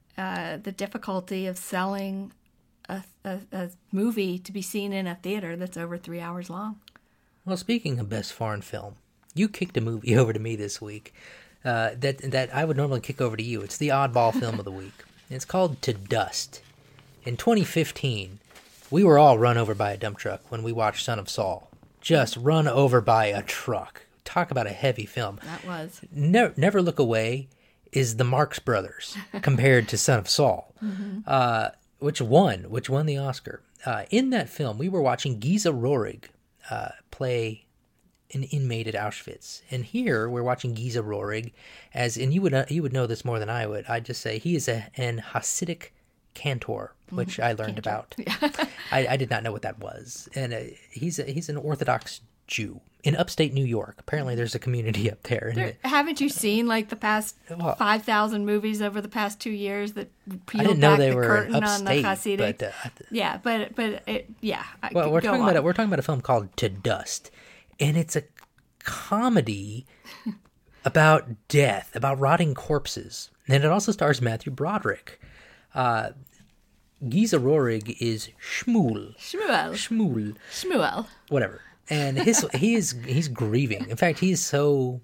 Speaker 2: uh, the difficulty of selling a, a, a movie to be seen in a theater that's over three hours long.
Speaker 1: Well, speaking of best foreign film, you kicked a movie over to me this week uh, that that I would normally kick over to you. It's the oddball film of the week. It's called To Dust. In twenty fifteen, we were all run over by a dump truck when we watched Son of Saul. Just run over by a truck. Talk about a heavy film.
Speaker 2: That was.
Speaker 1: Never, Never Look Away is the Marx Brothers compared to Son of Saul, mm-hmm. uh, which won, which won the Oscar. Uh, in that film, we were watching Giza Rohrig uh, play an inmate at Auschwitz. And here we're watching Giza Rohrig as, and you would uh, you would know this more than I would. I'd just say he is a, an Hasidic cantor, which I learned
Speaker 2: Cantor.
Speaker 1: about.
Speaker 2: Yeah.
Speaker 1: I, I did not know what that was. And uh, he's a, he's an Orthodox Jew in upstate New York. Apparently, there's a community up there. And
Speaker 2: There, haven't you seen like the past
Speaker 1: Well,
Speaker 2: five thousand movies over the past two years that
Speaker 1: I
Speaker 2: peeled
Speaker 1: didn't know
Speaker 2: back
Speaker 1: they
Speaker 2: the
Speaker 1: were
Speaker 2: curtain on the
Speaker 1: upstate.
Speaker 2: Hasidic?
Speaker 1: But uh,
Speaker 2: Yeah, but but it, yeah. I-
Speaker 1: well, we're
Speaker 2: go
Speaker 1: talking
Speaker 2: on.
Speaker 1: about a, we're talking about a film called To Dust, and it's a comedy about death, about rotting corpses, and it also stars Matthew Broderick. Uh, Giza Rohrig is Shmuel.
Speaker 2: Shmuel.
Speaker 1: Shmuel.
Speaker 2: Shmuel.
Speaker 1: Whatever. And his he is he's grieving. In fact, he is so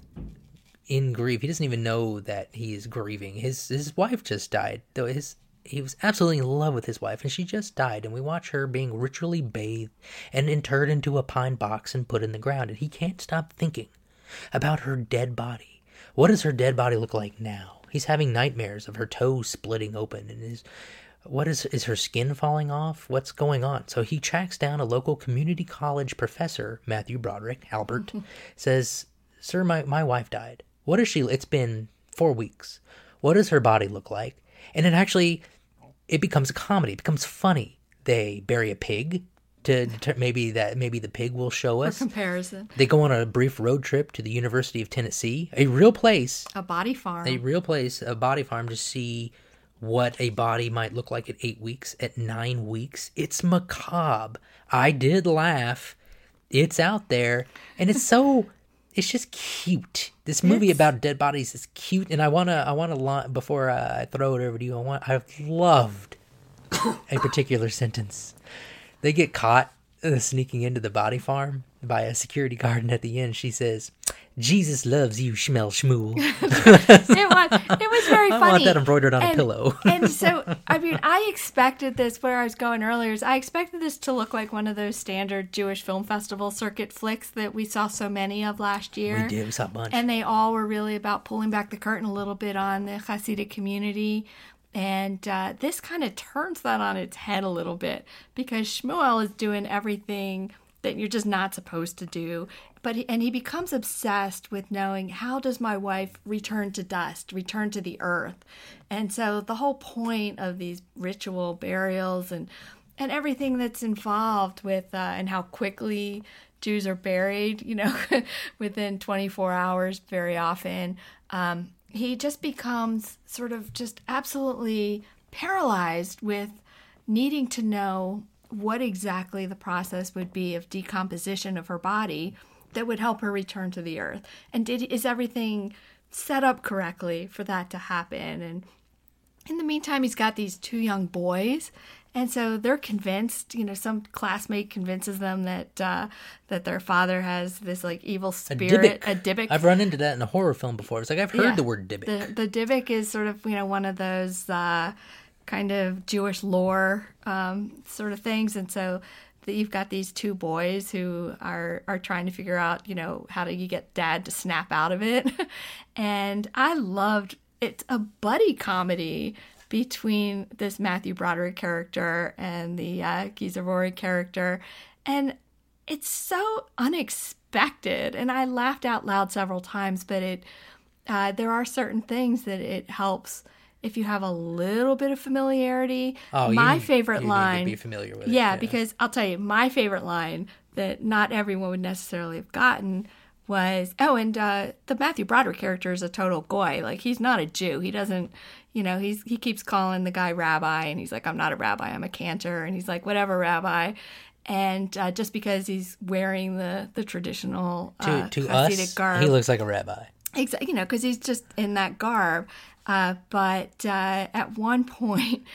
Speaker 1: in grief. He doesn't even know that he is grieving. His his wife just died. Though his he was absolutely in love with his wife, and she just died. And we watch her being ritually bathed and interred into a pine box and put in the ground. And he can't stop thinking about her dead body. What does her dead body look like now? He's having nightmares of her toes splitting open and his what is is her skin falling off? What's going on? So he tracks down a local community college professor, Matthew Broderick, Albert, says, "Sir, my, my wife died. What is she? It's been four weeks. What does her body look like?" And it actually, it becomes a comedy. It becomes funny. They bury a pig to, to maybe that maybe the pig will show
Speaker 2: For
Speaker 1: us.
Speaker 2: comparison,
Speaker 1: They go on a brief road trip to the University of Tennessee, a real place,
Speaker 2: a body farm.
Speaker 1: a real place, a body farm to see what a body might look like at eight weeks, at nine weeks. It's macabre. I did laugh. It's out there. And it's so, it's just cute. This movie
Speaker 2: It's-
Speaker 1: about dead bodies is cute. And I want to, I want to, before uh, I throw it over to you, I want, I've loved a particular sentence. They get caught uh, sneaking into the body farm by a security guard. And at the end, she says, "Jesus loves you, Shmel Shmool."
Speaker 2: it was it was very
Speaker 1: I
Speaker 2: funny.
Speaker 1: want that embroidered on a
Speaker 2: And-
Speaker 1: pillow.
Speaker 2: And so, I mean, I expected this. Where I was going earlier is I expected this to look like one of those standard Jewish film festival circuit flicks that we saw so many of last year.
Speaker 1: We did. We saw a bunch.
Speaker 2: And they all were really about pulling back the curtain a little bit on the Hasidic community. And uh, this kind of turns that on its head a little bit because Shmuel is doing everything that you're just not supposed to do. But he, and he becomes obsessed with knowing, how does my wife return to dust, return to the earth? And so the whole point of these ritual burials and and everything that's involved with uh, and how quickly Jews are buried, you know, within twenty-four hours very often, um, he just becomes sort of just absolutely paralyzed with needing to know what exactly the process would be of decomposition of her body that would help her return to the earth. And did is everything set up correctly for that to happen? And in the meantime, he's got these two young boys. And so they're convinced, you know, some classmate convinces them that uh, that their father has this like evil spirit, a Dybbuk.
Speaker 1: I've run into that in a horror film before. It's like I've heard
Speaker 2: Yeah.
Speaker 1: the word Dybbuk.
Speaker 2: The, the Dybbuk is sort of, you know, one of those uh, kind of Jewish lore um, sort of things. And so that you've got these two boys who are, are trying to figure out, you know, how do you get dad to snap out of it? And I loved, it's a buddy comedy between this Matthew Broderick character and the uh, Giza Rohrig character. And it's so unexpected. And I laughed out loud several times, but it uh, there are certain things that it helps if you have a little bit of familiarity.
Speaker 1: Oh, you
Speaker 2: my
Speaker 1: need-
Speaker 2: favorite
Speaker 1: you need to
Speaker 2: line.
Speaker 1: be familiar with it,
Speaker 2: yeah,
Speaker 1: yeah.
Speaker 2: because I'll tell you, my favorite line that not everyone would necessarily have gotten was, oh, and uh, the Matthew Broderick character is a total goy. Like, he's not a Jew. He doesn't, you know, he's he keeps calling the guy rabbi, and he's like, I'm not a rabbi, I'm a cantor. And he's like, whatever, rabbi. And uh, just because he's wearing the, the traditional
Speaker 1: To,
Speaker 2: uh,
Speaker 1: to
Speaker 2: Hasidic
Speaker 1: us,
Speaker 2: garb.
Speaker 1: he looks like a rabbi.
Speaker 2: Exactly, you know, because he's just in that garb. Uh, but uh, at one point,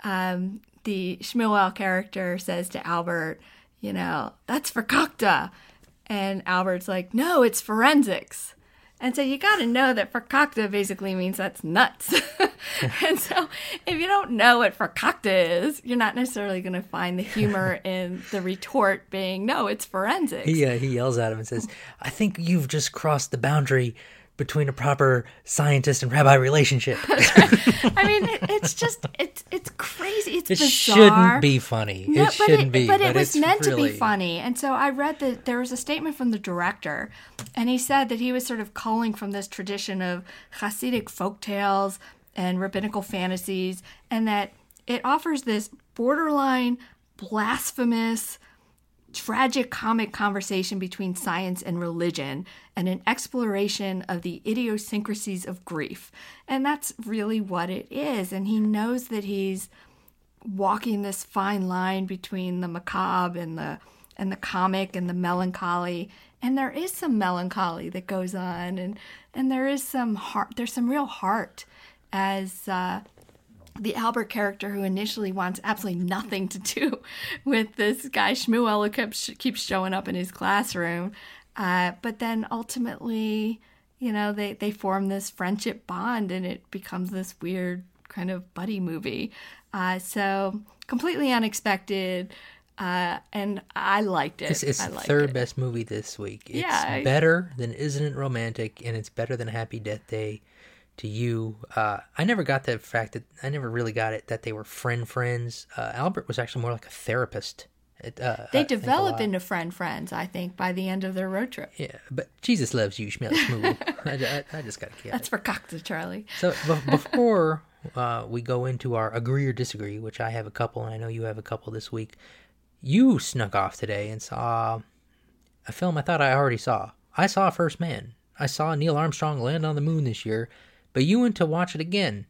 Speaker 2: um, the Shmuel character says to Albert, you know, that's fakakta. And Albert's like, no, it's forensics. And so you got to know that fakakta basically means that's nuts. And so if you don't know what fakakta is, you're not necessarily going to find the humor in the retort being, no, it's forensics.
Speaker 1: He uh, he yells at him and says, "I think you've just crossed the boundary between a proper scientist and rabbi relationship.
Speaker 2: I mean, it, it's just it's it's crazy. It's
Speaker 1: it
Speaker 2: bizarre.
Speaker 1: shouldn't be funny.
Speaker 2: No,
Speaker 1: it shouldn't
Speaker 2: it,
Speaker 1: be.
Speaker 2: But it
Speaker 1: but
Speaker 2: was
Speaker 1: it's
Speaker 2: meant
Speaker 1: really...
Speaker 2: to be funny. And so I read that there was a statement from the director, and he said that he was sort of culling from this tradition of Hasidic folktales and rabbinical fantasies, and that it offers this borderline blasphemous, tragic comic conversation between science and religion and an exploration of the idiosyncrasies of grief. And that's really what it is. And he knows that he's walking this fine line between the macabre and the and the comic and the melancholy. And there is some melancholy that goes on, and and there is some heart, there's some real heart as uh the Albert character, who initially wants absolutely nothing to do with this guy Shmuel, who keeps, keeps showing up in his classroom. Uh, but then ultimately, you know, they, they form this friendship bond, and it becomes this weird kind of buddy movie. Uh, so completely unexpected. Uh, and I liked it.
Speaker 1: It's, it's
Speaker 2: I
Speaker 1: the
Speaker 2: liked
Speaker 1: third
Speaker 2: it.
Speaker 1: best movie this week. It's
Speaker 2: Yeah, I-
Speaker 1: better than Isn't It Romantic, and it's better than Happy Death Day to You. Uh, I never got the fact that, I never really got it that they were friend friends. Uh, Albert was actually more like a therapist. It, uh,
Speaker 2: They
Speaker 1: I think a
Speaker 2: develop
Speaker 1: lot.
Speaker 2: into friend friends, I think, by the end of their road trip.
Speaker 1: Yeah, but Jesus loves you, Shmuel Shmoo. I, I, I just got to get
Speaker 2: That's
Speaker 1: it.
Speaker 2: for Cocktail Charlie.
Speaker 1: So be- before uh, we go into our agree or disagree, which I have a couple, and I know you have a couple this week, you snuck off today and saw a film I thought I already saw. I saw First Man. I saw Neil Armstrong land on the moon this year, but you went to watch it again.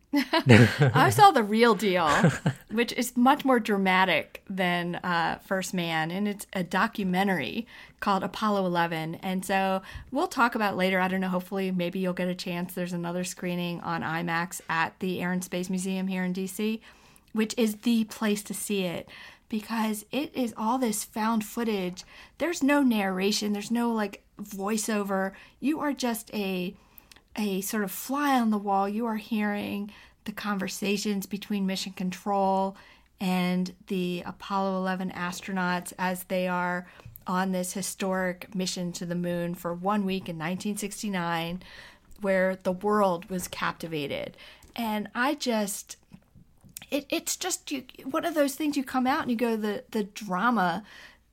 Speaker 2: I saw The Real Deal, which is much more dramatic than uh, First Man, and it's a documentary called Apollo eleven. And so we'll talk about it later. I don't know, hopefully maybe you'll get a chance. There's another screening on IMAX at the Air and Space Museum here in D C, which is the place to see it, because it is all this found footage. There's no narration. There's no like voiceover. You are just a a sort of fly on the wall. You are hearing the conversations between Mission Control and the Apollo eleven astronauts as they are on this historic mission to the moon for one week in nineteen sixty-nine, where the world was captivated. And I just, it, it's just you, one of those things you come out and you go, the, the drama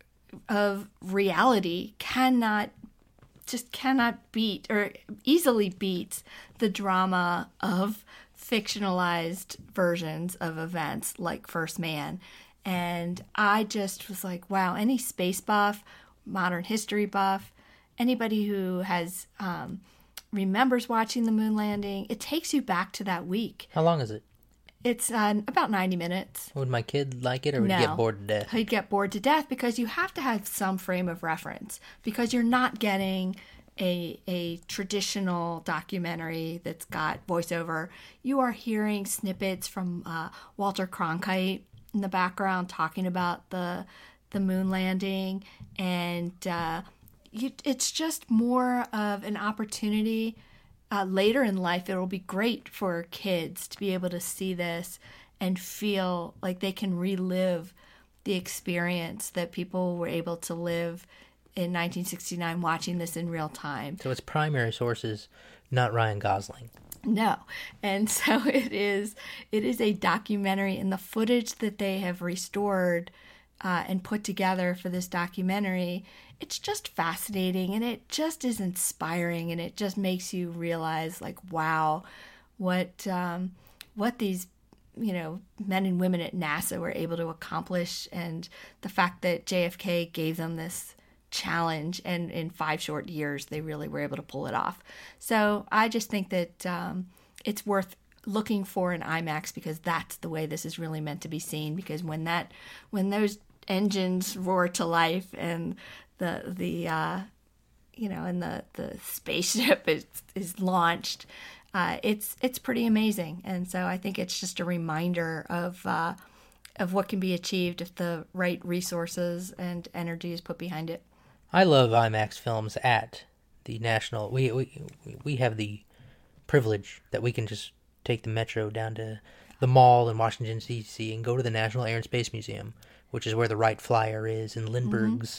Speaker 2: of reality cannot just cannot beat or easily beats the drama of fictionalized versions of events like First Man. And I just was like, wow, any space buff, modern history buff, anybody who has um, remembers watching the moon landing, it takes you back to that week.
Speaker 1: How long is it?
Speaker 2: It's uh, about ninety minutes.
Speaker 1: Would my kid like it, or would
Speaker 2: No.
Speaker 1: he get bored to death?
Speaker 2: He'd get bored to death, because you have to have some frame of reference, because you're not getting a a traditional documentary that's got voiceover. You are hearing snippets from uh, Walter Cronkite in the background talking about the the moon landing, and uh, you, it's just more of an opportunity. Uh, later in life, it will be great for kids to be able to see this and feel like they can relive the experience that people were able to live in nineteen sixty-nine watching this in real time.
Speaker 1: So its primary source is not Ryan Gosling.
Speaker 2: No. And so it is it is a documentary, and the footage that they have restored uh, and put together for this documentary, it's just fascinating, and it just is inspiring, and it just makes you realize, like, wow, what um, what these you know men and women at NASA were able to accomplish, and the fact that J F K gave them this challenge, and in five short years they really were able to pull it off. So I just think that um, it's worth looking for in IMAX, because that's the way this is really meant to be seen. Because when that when those engines roar to life, and the the uh, you know and the the spaceship is is launched, uh, it's it's pretty amazing. And so I think it's just a reminder of uh, of what can be achieved if the right resources and energy is put behind it.
Speaker 1: I love IMAX films at the National. We we we have the privilege that we can just take the metro down to the mall in Washington, D C and go to the National Air and Space Museum, which is where the Wright Flyer is, and Lindbergh's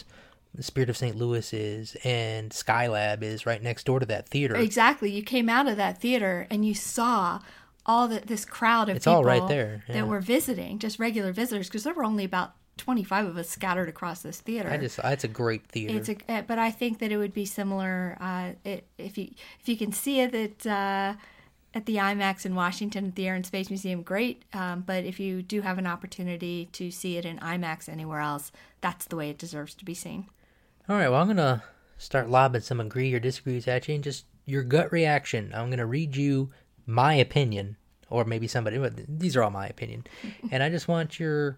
Speaker 1: Spirit of Saint Louis is and Skylab is right next door to that theater.
Speaker 2: Exactly. You came out of that theater and you saw all the, this crowd of
Speaker 1: It's
Speaker 2: people
Speaker 1: all right there, yeah.
Speaker 2: that were visiting, just regular visitors, because there were only about twenty-five of us scattered across this theater.
Speaker 1: I just, it's a great theater.
Speaker 2: It's a, but I think that it would be similar uh, it, if you if you can see it at uh, at the IMAX in Washington at the Air and Space Museum, great. Um, but if you do have an opportunity to see it in IMAX anywhere else, that's the way it deserves to be seen.
Speaker 1: All right, well, I'm gonna start lobbing some agree or disagrees at you, and just your gut reaction. I'm gonna read you my opinion, or maybe somebody. These are all my opinion, and I just want your.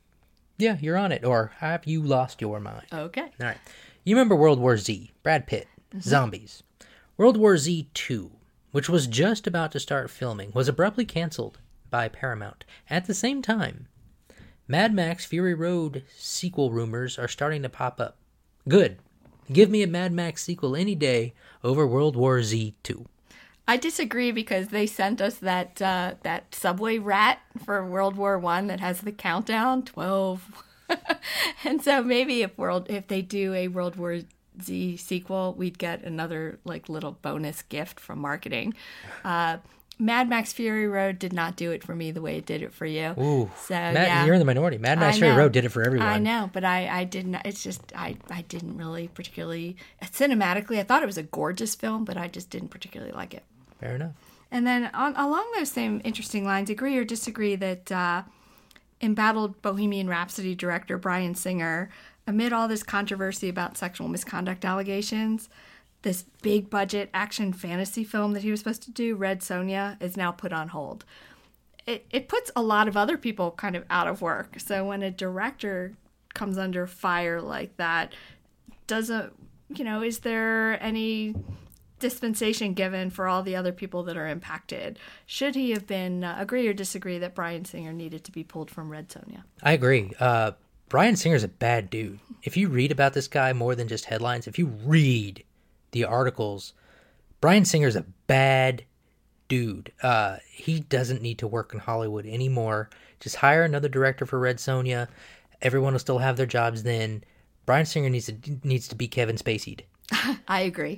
Speaker 1: Yeah, you're on it. Or have you lost your mind?
Speaker 2: Okay.
Speaker 1: All right. You remember World War Z, Brad Pitt, mm-hmm. zombies. World War Z two, which was just about to start filming, was abruptly canceled by Paramount. At the same time, Mad Max Fury Road sequel rumors are starting to pop up. Good. Give me a Mad Max sequel any day over World War Z two.
Speaker 2: I disagree because they sent us that uh, that subway rat for World War One that has the countdown twelve, and so maybe if world if they do a World War Z sequel, we'd get another like little bonus gift from marketing. Uh, Mad Max Fury Road did not do it for me the way it did it for you.
Speaker 1: Ooh,
Speaker 2: so
Speaker 1: Matt,
Speaker 2: yeah,
Speaker 1: you're in the minority. Mad Max Fury Road did it for everyone.
Speaker 2: I know, but I, I didn't. It's just I, I didn't really particularly cinematically. I thought it was a gorgeous film, but I just didn't particularly like it.
Speaker 1: Fair enough.
Speaker 2: And then on, along those same interesting lines, agree or disagree that uh, embattled Bohemian Rhapsody director Bryan Singer, amid all this controversy about sexual misconduct allegations, this big budget action fantasy film that he was supposed to do, Red Sonja, is now put on hold. It, it puts a lot of other people kind of out of work. So when a director comes under fire like that, doesn't, you know, is there any dispensation given for all the other people that are impacted? Should he have been, uh, agree or disagree that Bryan Singer needed to be pulled from Red Sonja?
Speaker 1: I agree. Uh, Bryan Singer's a bad dude. If you read about this guy more than just headlines, if you read the articles, Bryan Singer's a bad dude. Uh, he doesn't need to work in Hollywood anymore. Just hire another director for Red Sonja. Everyone will still have their jobs then. Bryan Singer needs to needs to be Kevin Spacey'd.
Speaker 2: I agree.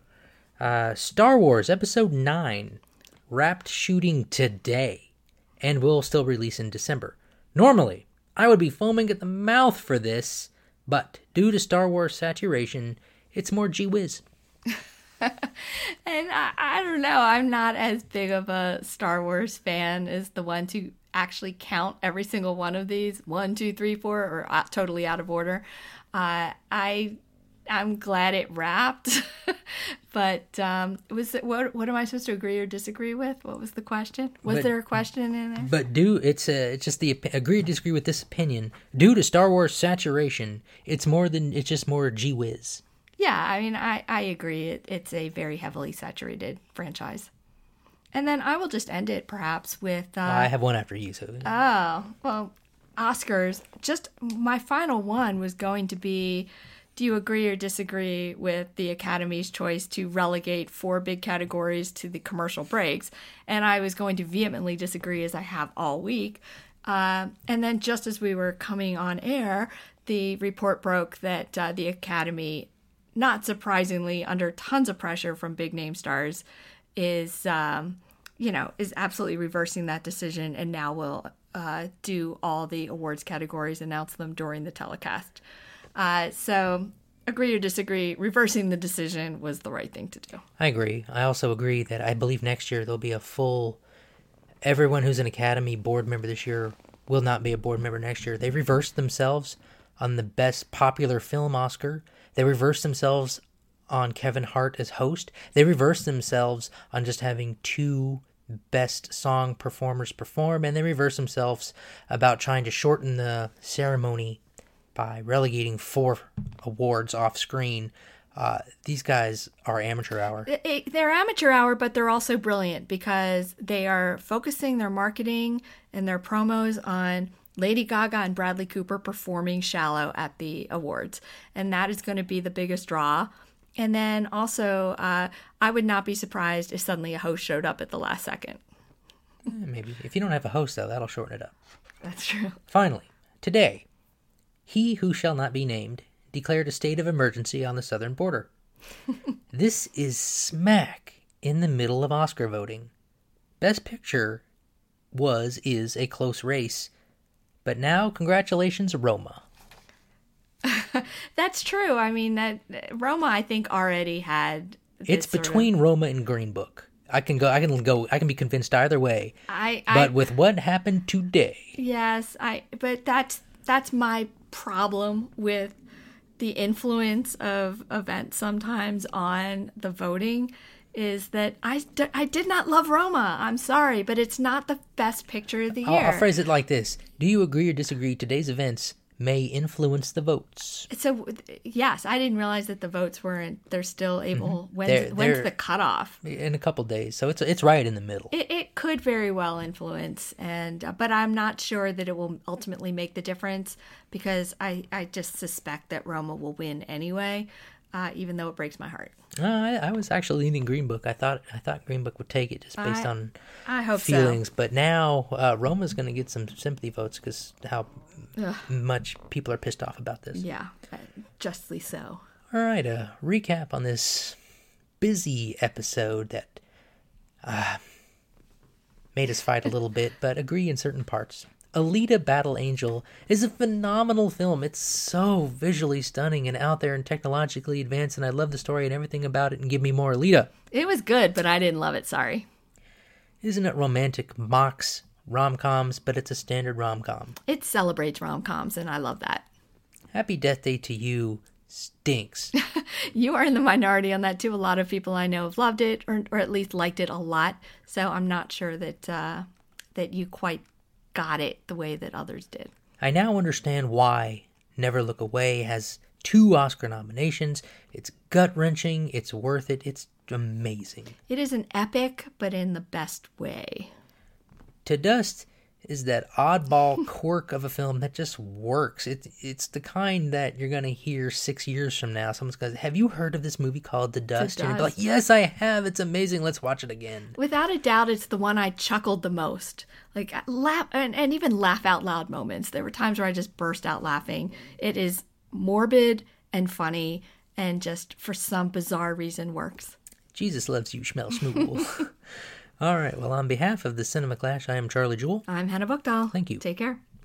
Speaker 1: Uh, Star Wars Episode nine wrapped shooting today and will still release in December. Normally, I would be foaming at the mouth for this, but due to Star Wars saturation, it's more gee whiz.
Speaker 2: And I, I don't know, I'm not as big of a Star Wars fan as the ones who actually count every single one of these, one, two, three, four, or uh, totally out of order. Uh, I... I'm glad it wrapped, but um, was it, what? What am I supposed to agree or disagree with? What was the question? Was
Speaker 1: but,
Speaker 2: there a question in there?
Speaker 1: But due, it's a, it's just the agree or disagree with this opinion. Due to Star Wars saturation, it's more than it's just more gee whiz.
Speaker 2: Yeah, I mean, I I agree. It, it's a very heavily saturated franchise. And then I will just end it perhaps with. Uh,
Speaker 1: I have one after you. So.
Speaker 2: Oh well, Oscars. Just my final one was going to be. Do you agree or disagree with the Academy's choice to relegate four big categories to the commercial breaks? And I was going to vehemently disagree, as I have all week. Uh, and then just as we were coming on air, the report broke that uh, the Academy, not surprisingly, under tons of pressure from big name stars, is, um, you know, is absolutely reversing that decision and now will uh, do all the awards categories, announce them during the telecast. Uh, so, agree or disagree, reversing the decision was the right thing to do.
Speaker 1: I agree. I also agree that I believe next year there'll be a full... Everyone who's an Academy board member this year will not be a board member next year. They reversed themselves on the Best Popular Film Oscar. They reversed themselves on Kevin Hart as host. They reversed themselves on just having two Best Song Performers perform. And they reversed themselves about trying to shorten the ceremony by relegating four awards off screen. Uh, these guys are amateur hour.
Speaker 2: It, it, they're amateur hour, but they're also brilliant because they are focusing their marketing and their promos on Lady Gaga and Bradley Cooper performing Shallow at the awards. And that is going to be the biggest draw. And then also, uh, I would not be surprised if suddenly a host showed up at the last second.
Speaker 1: Eh, maybe. If you don't have a host, though, that'll shorten it up.
Speaker 2: That's true.
Speaker 1: Finally, today, He Who Shall Not Be Named declared a state of emergency on the southern border. This is smack in the middle of Oscar voting. Best Picture was, is a close race. But now, congratulations, Roma.
Speaker 2: That's true. I mean, that Roma, I think, already had. This
Speaker 1: It's between
Speaker 2: sort of,
Speaker 1: Roma and Green Book. I can go. I can go. I can be convinced either way.
Speaker 2: I,
Speaker 1: But
Speaker 2: I,
Speaker 1: with what happened today,
Speaker 2: yes, I. But that's that's my problem with the influence of events sometimes on the voting. Is that I, d- I did not love Roma. I'm sorry, but it's not the best picture of the
Speaker 1: I'll,
Speaker 2: year.
Speaker 1: I'll phrase it like this: do you agree or disagree? Today's events may influence the votes.
Speaker 2: So yes, I didn't realize that the votes weren't. They're still able. Mm-hmm. When's,
Speaker 1: They're,
Speaker 2: when's
Speaker 1: they're,
Speaker 2: the cutoff?
Speaker 1: In a couple days, so it's it's right in the middle.
Speaker 2: It, it could very well influence, and uh, but I'm not sure that it will ultimately make the difference because I, I just suspect that Roma will win anyway, uh, even though it breaks my heart.
Speaker 1: Uh, I, I was actually leaning Green Book. I thought I thought Green Book would take it just based
Speaker 2: I,
Speaker 1: on
Speaker 2: I hope
Speaker 1: feelings.
Speaker 2: so.
Speaker 1: But now uh, Roma's going to get some sympathy votes because how Ugh. much people are pissed off about this.
Speaker 2: Yeah, uh, justly so.
Speaker 1: All right, a recap on this busy episode that uh, made us fight a little bit, but agree in certain parts. Alita Battle Angel is a phenomenal film. It's so visually stunning and out there and technologically advanced, and I love the story and everything about it, and give me more Alita.
Speaker 2: It was good, but I didn't love it, sorry.
Speaker 1: Isn't it romantic? Mocks rom-coms, but it's a standard rom-com.
Speaker 2: It celebrates rom-coms, and I love that.
Speaker 1: Happy Death Day to You stinks.
Speaker 2: You are in the minority on that, too. A lot of people I know have loved it, or, or at least liked it a lot, so I'm not sure that uh, that you quite got it the way that others did.
Speaker 1: I now understand why Never Look Away has two Oscar nominations. It's gut-wrenching, it's worth it, it's amazing.
Speaker 2: It is an epic, but in the best way.
Speaker 1: To Dust is that oddball quirk of a film that just works. It, it's the kind that you're going to hear six years from now. Someone's going to have you heard of this movie called The Dust?
Speaker 2: The
Speaker 1: And you'll be like,
Speaker 2: Dust.
Speaker 1: yes, I have. It's amazing. Let's watch it again.
Speaker 2: Without a doubt, it's the one I chuckled the most. Like, laugh, and, and even laugh out loud moments. There were times where I just burst out laughing. It is morbid and funny and just, for some bizarre reason, works.
Speaker 1: Jesus loves you, Schmel Schmoogle. All right. Well, on behalf of the Cinema Clash, I am Charlie Jewell.
Speaker 2: I'm Hannah Bookdahl.
Speaker 1: Thank you.
Speaker 2: Take care.